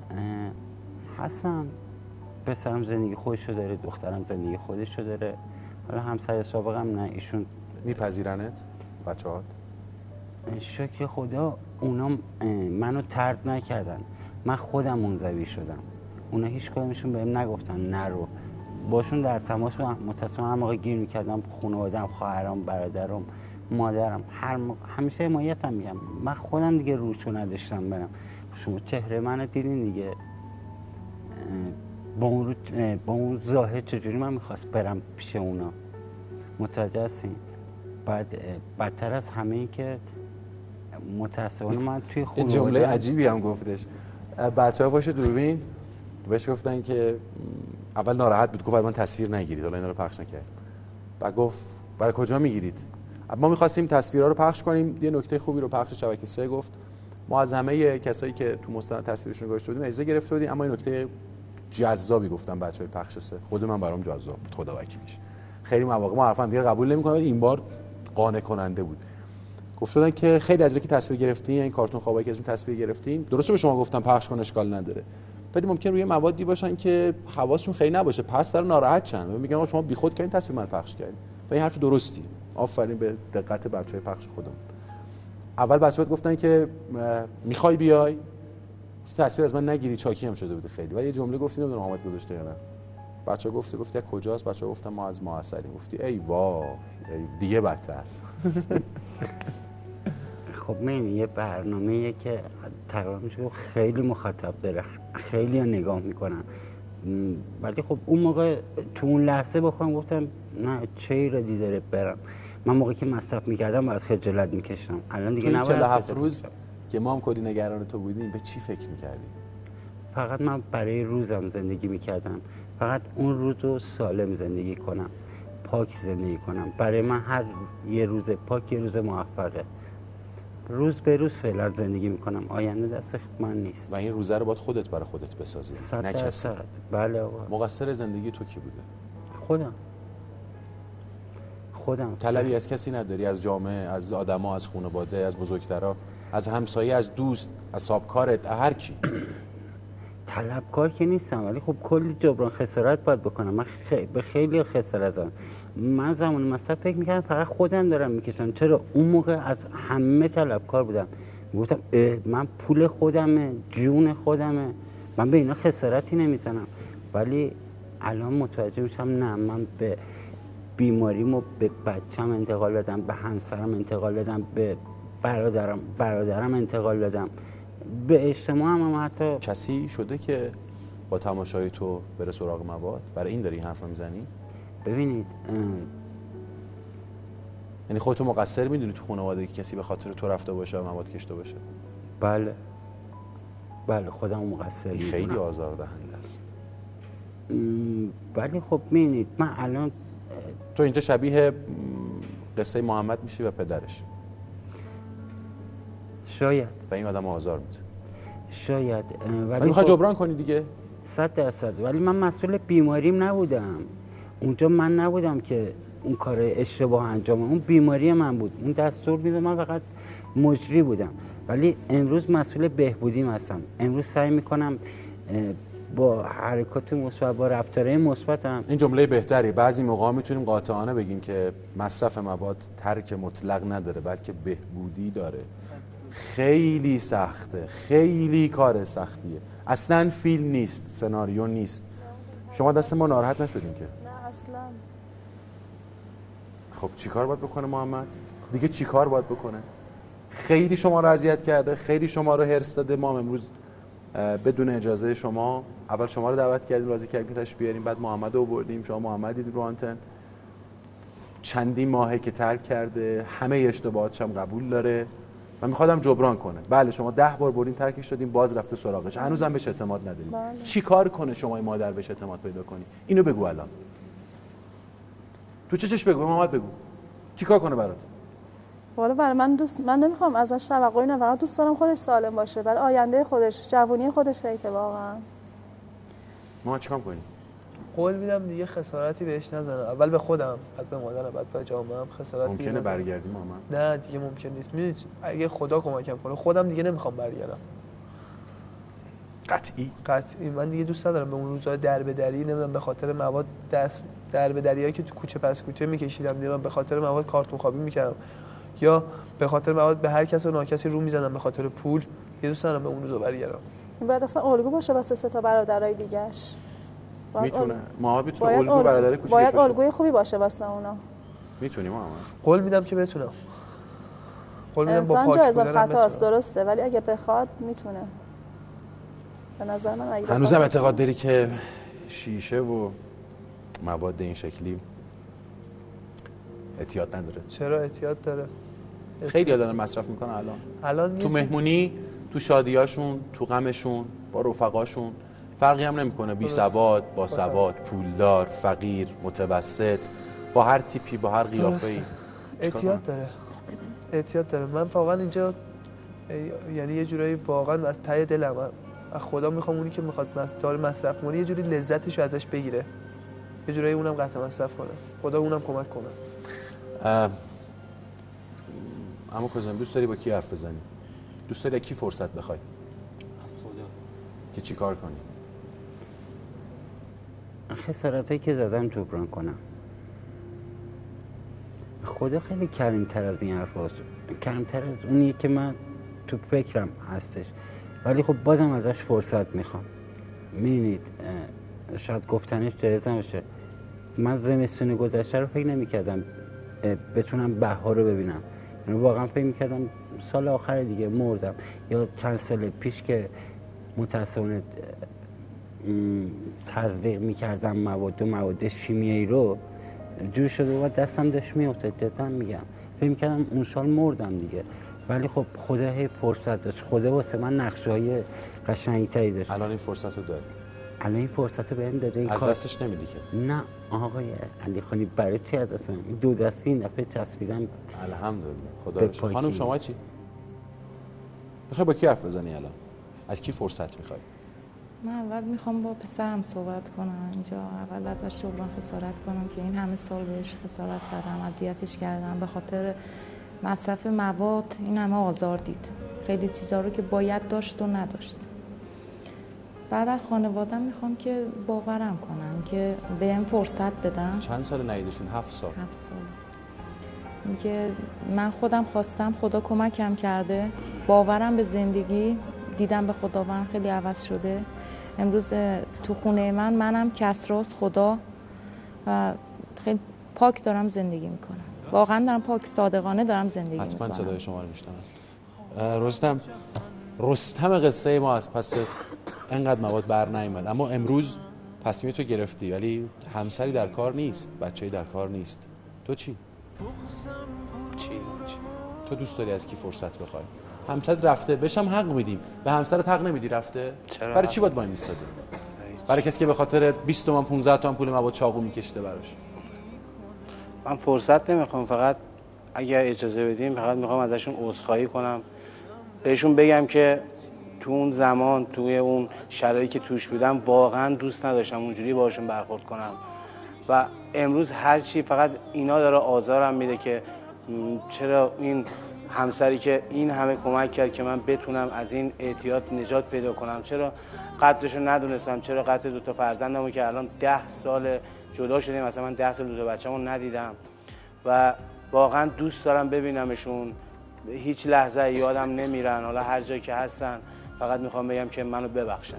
حسن پسرم زندگی خودشو داره، دخترم زندگی خودشو داره. حالا همسر سابقم نه، ایشون میپذیرنت بچه‌هات؟ شکر خدا اونا منو طرد نکردن، من خودم منزوی شدم. اونا هیچ کدومشون بهم نگفتن نرو. باشون در تماس بودم، متأسفانه هر موقع گیر میکردم خانواده‌ام، خواهرام، برادرم، مادرم همیشه حمایتم میگم. من خودم دیگه روشو نداشتم برم. شما چهره منو دیدین دیگه، با اون ظاهر چجوری من میخواست برم پیش اونا، متوجه هستین؟ بدتر از همه این که متاسفانه من توی خانواده جمله عجیبی هم گفتش. بچه‌ها باشه دوربین بهش گفتن که اول ناراحت بود، گفت من تصویر نگیرید، حالا اینا رو پخش نکرد. بعد گفت برای کجا میگیرید؟ ما می‌خواستیم تصویرها رو پخش کنیم. یه نکته خوبی رو پخش شبکه 3 گفت. ما از همه کسایی که تو مستند تصویرشون گذاشته بودیم اجازه گرفته بودیم، اما این نکته جذابی گفتم بچهای پخش 3. خود من برام جذاب بود، خدا وکیلیش. خیلی مواقع ما حرفم دیگه قبول نمی‌کنم، ولی این بار قانع کننده بود. گفتن که خیلی از که تصویر گرفتین، این کارتون خوابایی که ازون تصویر گرفتین، درسته به شما گفتم پخش کن اشکال نداره، ولی ممکن روی موادی باشن که حواسشون خیلی نباشه، پس برای ناراحت چن و میگن شما بیخود کردین تصویر من پخش کردین. و این حرف درستی. آفرین به دقت بچهای پخش خودمون. اول بچه‌ها گفتن که میخوای بیای تصویر از من نگیری، چاکی هم شده بود خیلی. و یه جمله گفتین نمیدونم حامد گذاشته یا نه. بچه‌ها گفتی از کجاست؟ بچه‌ها گفتن ما از ماحصلیم. گفتی ای وای دیگه بدتر. خب یه برنامه‌ایه که تقریبا میشه خیلی مخاطب داره، خیلی نگاه میکنن، ولی خب اون موقع تو اون لحظه بخوام گفتم نه چه ایرادی داره برم. من موقعی که مصرف میکردم باید خجالت میکشم، الان دیگه نباید. 47 روز که ما هم کلی نگران تو بودیم به چی فکر میکردی؟ فقط من برای روزم زندگی میکردم، فقط اون روز رو سالم زندگی کنم، پاک زندگی کنم. برای من هر یه روز پاک یه روز موفقه. روز به روز فعلا زندگی میکنم، آینده دست من نیست. و این روزه رو باید خودت برای خودت بسازی، نه کسی. بله آقا. مقصر زندگی تو کی بوده؟ خودم. طلبی از کسی نداری؟ از جامعه، از آدما، از خانواده، از بزرگترا، از همسایه، از دوست، از صاحبکارت، هر کی؟ طلبکار که نیستم، ولی خب کلی جبران خسارت باید بکنم. من به خیلی خسارت زدم. من زمان مصرف فکر میکردم فقط خودم دارم میکشم. چرا اون موقع از همه طلبکار بودم، گفتم من پول خودمه، جون خودمه، من به اینا خسارتی نمیزنم. ولی الان متوجه میشم نه، من به بیماریمو به بچم انتقال دادم، به همسرم انتقال دادم، به برادرم انتقال دادم، به اجتماع هم حتی. کسی شده که با تماشای تو بره سراغ مواد؟ برای این داری این حرف رو میزنی؟ ببینید یعنی خودتو مقصر میدونی تو خانواده که کسی به خاطر تو رفته باشه و مواد کشته باشه؟ بله خودم مقصر میدونم. خیلی آزاردهنده است. ولی خب میبینید من الان تو اینجا شبیه قصه محمد میشی و پدرش. شاید. و این آدم آزار میده. شاید. ولی میخوای جبران کنی دیگه؟ 100%. ولی من مسئول بیماریم نبودم. اونجا من نبودم که اون کار اشتباه انجام، اون بیماری من بود. اون دستور میده، من فقط مجری بودم. ولی امروز مسئول بهبودیم هستم. امروز سعی میکنم با حرکات مثبت، با رفتارهای مثبتم. این جمله بهتری. بعضی موقع میتونیم قاطعانه بگیم که مصرف مواد ترک مطلق نداره، بلکه بهبودی داره. خیلی سخته، خیلی کار سختیه. اصلا فیلم نیست، سناریو نیست. شما دست ما ناراحت نشدین که؟ نه اصلا. خب چیکار باید بکنه محمد؟ دیگه چیکار باید بکنه؟ خیلی شما رو اذیت کرده، خیلی شما رو هرس داده. ما امروز بدون اجازه شما اول شما رو دعوت کردیم، راضی کردیم که تاش بیاریم، بعد محمد رو آوردیم. شما محمد دیدید رو آنتن. چندین ماهه که ترک کرده، همه اشتباهاتش هم قبول داره و میخوادم جبران کنه. بله شما 10 بار بردین ترکش دادین، باز رفته سراغش، هنوزم بهش اعتماد ندارین. چی کار کنه شما این مادر بهش اعتماد پیدا کنی؟ اینو بگو الان. تو چش بگو محمد، بگو چی کار کنه برات؟ والا برای من من نمیخوام ازش توقعی نه، فقط دوست دارم خودش سالم باشه، برای آینده خودش، جوونی خودش که واقعا. ما چیکار کنیم؟ قول میدم دیگه خسارتی بهش نزنم. اول به خودم، بعد به مادرم، بعد به جامعه‌ام. خسارتی ممکنه برگردیم محمد؟ نه دیگه ممکن نیست. میدونید اگه خدا کمکم کنه خودم دیگه نمیخوام برگردم. قطعی من دیگه دوست ندارم به اون روزهای دربدری، نمیدونم به خاطر مواد دست دربدریایی که تو کوچه پس کوچه میکشیدم، نمیدونم به خاطر مواد کارتون خوابی میکردم یا به خاطر مواد به هر کس و ناکسی رو میزنم به خاطر پول. یه دوست دارم به اون روزا برگردم. باید اصلا الگو باشه واسه 3 تا برادرای دیگه‌اش. میتونه محمد میتونه الگو برادر کوچیکش باید الگوی خوبی باشه واسه اونا. میتونی محمد؟ قول میدم که بتونم. قول میدم با انسان پاک جایز بودنم خطاست، درسته، ولی اگه بخواد میتونه. به نظر من اگه هنوزم اعتقاد داری که شیشه و مواد این شکلی اعتیاد نداره؟ چرا اعتیاد داره؟ خیلی ها دارن مصرف میکنن الان تو مهمونی، تو شادیاشون، تو غمشون، با رفقاشون فرقی هم نمیکنه، بی سواد، با سواد، پولدار، فقیر، متوسط، با هر تیپی، با هر قیافه‌ای اعتیاد داره. من واقعا اینجا یعنی یه جورایی واقعا از ته دلم از خدا میخوام اونی که میخواد داره مصرف کنه یه جوری لذتشو ازش بگیره، یه جورایی اونم قطع مصرف کنه، خدا اونم کمک کنه. اما کازم دوست داری با کی حرف بزنی؟ دوست داری کی فرصت بخوای؟ از خدا. که چی کار کنی؟ خسارتایی که زدم جبران کنم. خدا خیلی کریم‌تر از این حرف هست، کریم‌تر از اونیه که من تو فکرم هستش، ولی خب بازم ازش فرصت میخوام. می‌بینید شاید گفتنش جایز نباشه، من زمستون گذشته رو فکر نمی‌کردم بتونم بهار رو ببینم، یعنی واقعا فکر می‌کردم سال آخر دیگه مردم، یا چند سال پیش که متأسفانه تزریق می‌کردم مواد شیمیایی رو جور شده و دستم داشت میافتاد. جدا میگم فکر می‌کردم اون سال مردم دیگه، ولی خب خدا هی فرصت داشت، خدا واسه من نقشه‌های قشنگ‌تری داشت. الان این فرصت رو داری؟ الان این فرصت رو بهم داده. از دستش نمیدی که؟ نه آقای علی خانی، برای چی از دستم؟ دو دستی این دفعه چسبیدم. الحمدلله خدا رو شکر. خانم شما چی؟ میخوای با کی حرف بزنی الان؟ از کی فرصت میخوای؟ من اول میخوام با پسرم صحبت کنم اینجا، اول ازش جبران خسارت کنم که این همه سال بهش خسارت زدم، اذیتش کردم به خاطر مصرف مواد، این همه آزار دید، خیلی چیزا رو که باید داشت و نداشت. بعد از خانواده‌ام میخوام که باورم کنن، که بهم فرصت بدن. چند سال ندیدشون؟ 7 سال. 7 سال. میگه من خودم خواستم، خدا کمکم کرده، باورم به زندگی دیدم به خداوند خیلی عوض شده. امروز تو خونه منم کسراست خدا و خیلی پاک دارم زندگی میکنم، واقعا دارم پاک صادقانه دارم زندگی میکنم. حتما صدای شما رو میشنوم. رستم قصه ما از پس انقدر مواد بر نیامد، اما امروز تصمیم تو گرفتی، ولی همسری در کار نیست، بچه‌ای در کار نیست، تو چی؟ تو دوست داری از کی فرصت بخوای؟ همسرت رفته، بهش هم حق میدیم، به همسرت حق نمیدی رفته؟ برای چی باید وای میستادی؟ برای کسی که به خاطر 20 تومن 15 تومن پول مواد چاقو میکشیده براش. من فرصت نمیخوام، فقط اگر اجازه بدیم فقط میخوام ازشون عذرخواهی کنم، بهشون بگم که تو اون زمان توی اون شرایطی که توش بودم واقعا دوست نداشتم اونجوری باهاشون برخورد کنم و امروز هر چی فقط اینا داره آزارم میده که چرا این همسری که این همه کمک کرد که من بتونم از این اعتیاد نجات پیدا کنم، چرا قدرشو ندونستم، چرا قدر 2 تا فرزندمو که الان 10 سال جدا شدیم، مثلا من 10 سال 2 تا بچه‌مو ندیدم و واقعا دوست دارم ببینمشون، هیچ لحظه یادم نمیرن، حالا هر جایی که هستن فقط میخوام بگم که منو ببخشن.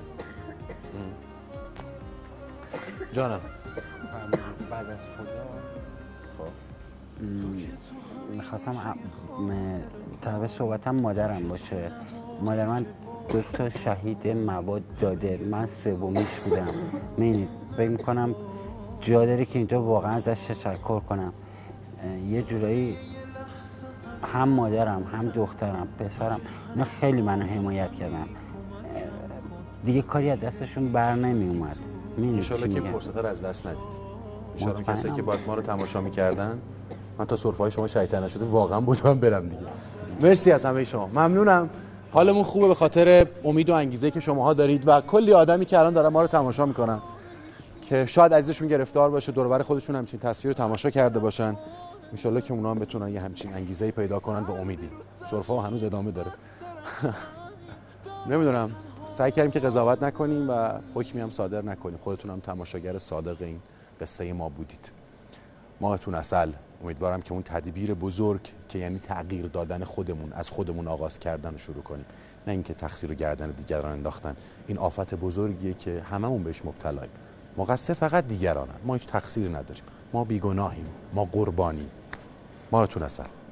جانم بعد از خدا میخواستم طبع صحبتم مادرم باشه. مادر من 2 تا شهید مواد داده، من سومیش بودم. می‌بینید فکر می‌کنم جا داره که اینجا واقعا ازش تشکر کنم. یه جورایی هم مادرم، هم دخترم، پسرم، اینا خیلی منو حمایت کردن، دیگه کاری از دستشون بر نمی اومد. انشالله که فرصت رو از دست ندید. انشالله کسایی که باید ما رو تماشا میکردن، من تا سرفه‌های شما شیطان نشده واقعا بودم برم دیگه. مرسی از همه شما، ممنونم. حالمون خوبه به خاطر امید و انگیزه که شماها دارید و کلی آدمی که الان دارن ما رو تماشا میکنن که شاید عزیزشون گرفتار باشه، دور و بر خودشون همچین تصویر رو تماشا کرده باشن. انشالله که اونا هم بتونن یه همچین انگیزه‌ای پیدا کنن و امیدی. سرفه‌ها هنوز ادامه داره. نمیدونم سعی کردیم که قضاوت نکنیم و حکمی هم صادر نکنیم. خودتون هم تماشاگر صادق این قصه ما بودید. ماهتون عسل. امیدوارم که اون تدبیر بزرگ که یعنی تغییر دادن خودمون، از خودمون آغاز کردن رو شروع کنیم، نه اینکه تقصیر رو گردن دیگران انداختن. این آفت بزرگیه که هممون بهش مبتلاییم. مقصر فقط دیگرانن، ما هیچ تقصیری نداریم، ما بیگناهیم، ما قربانیم. ماهتون عسل.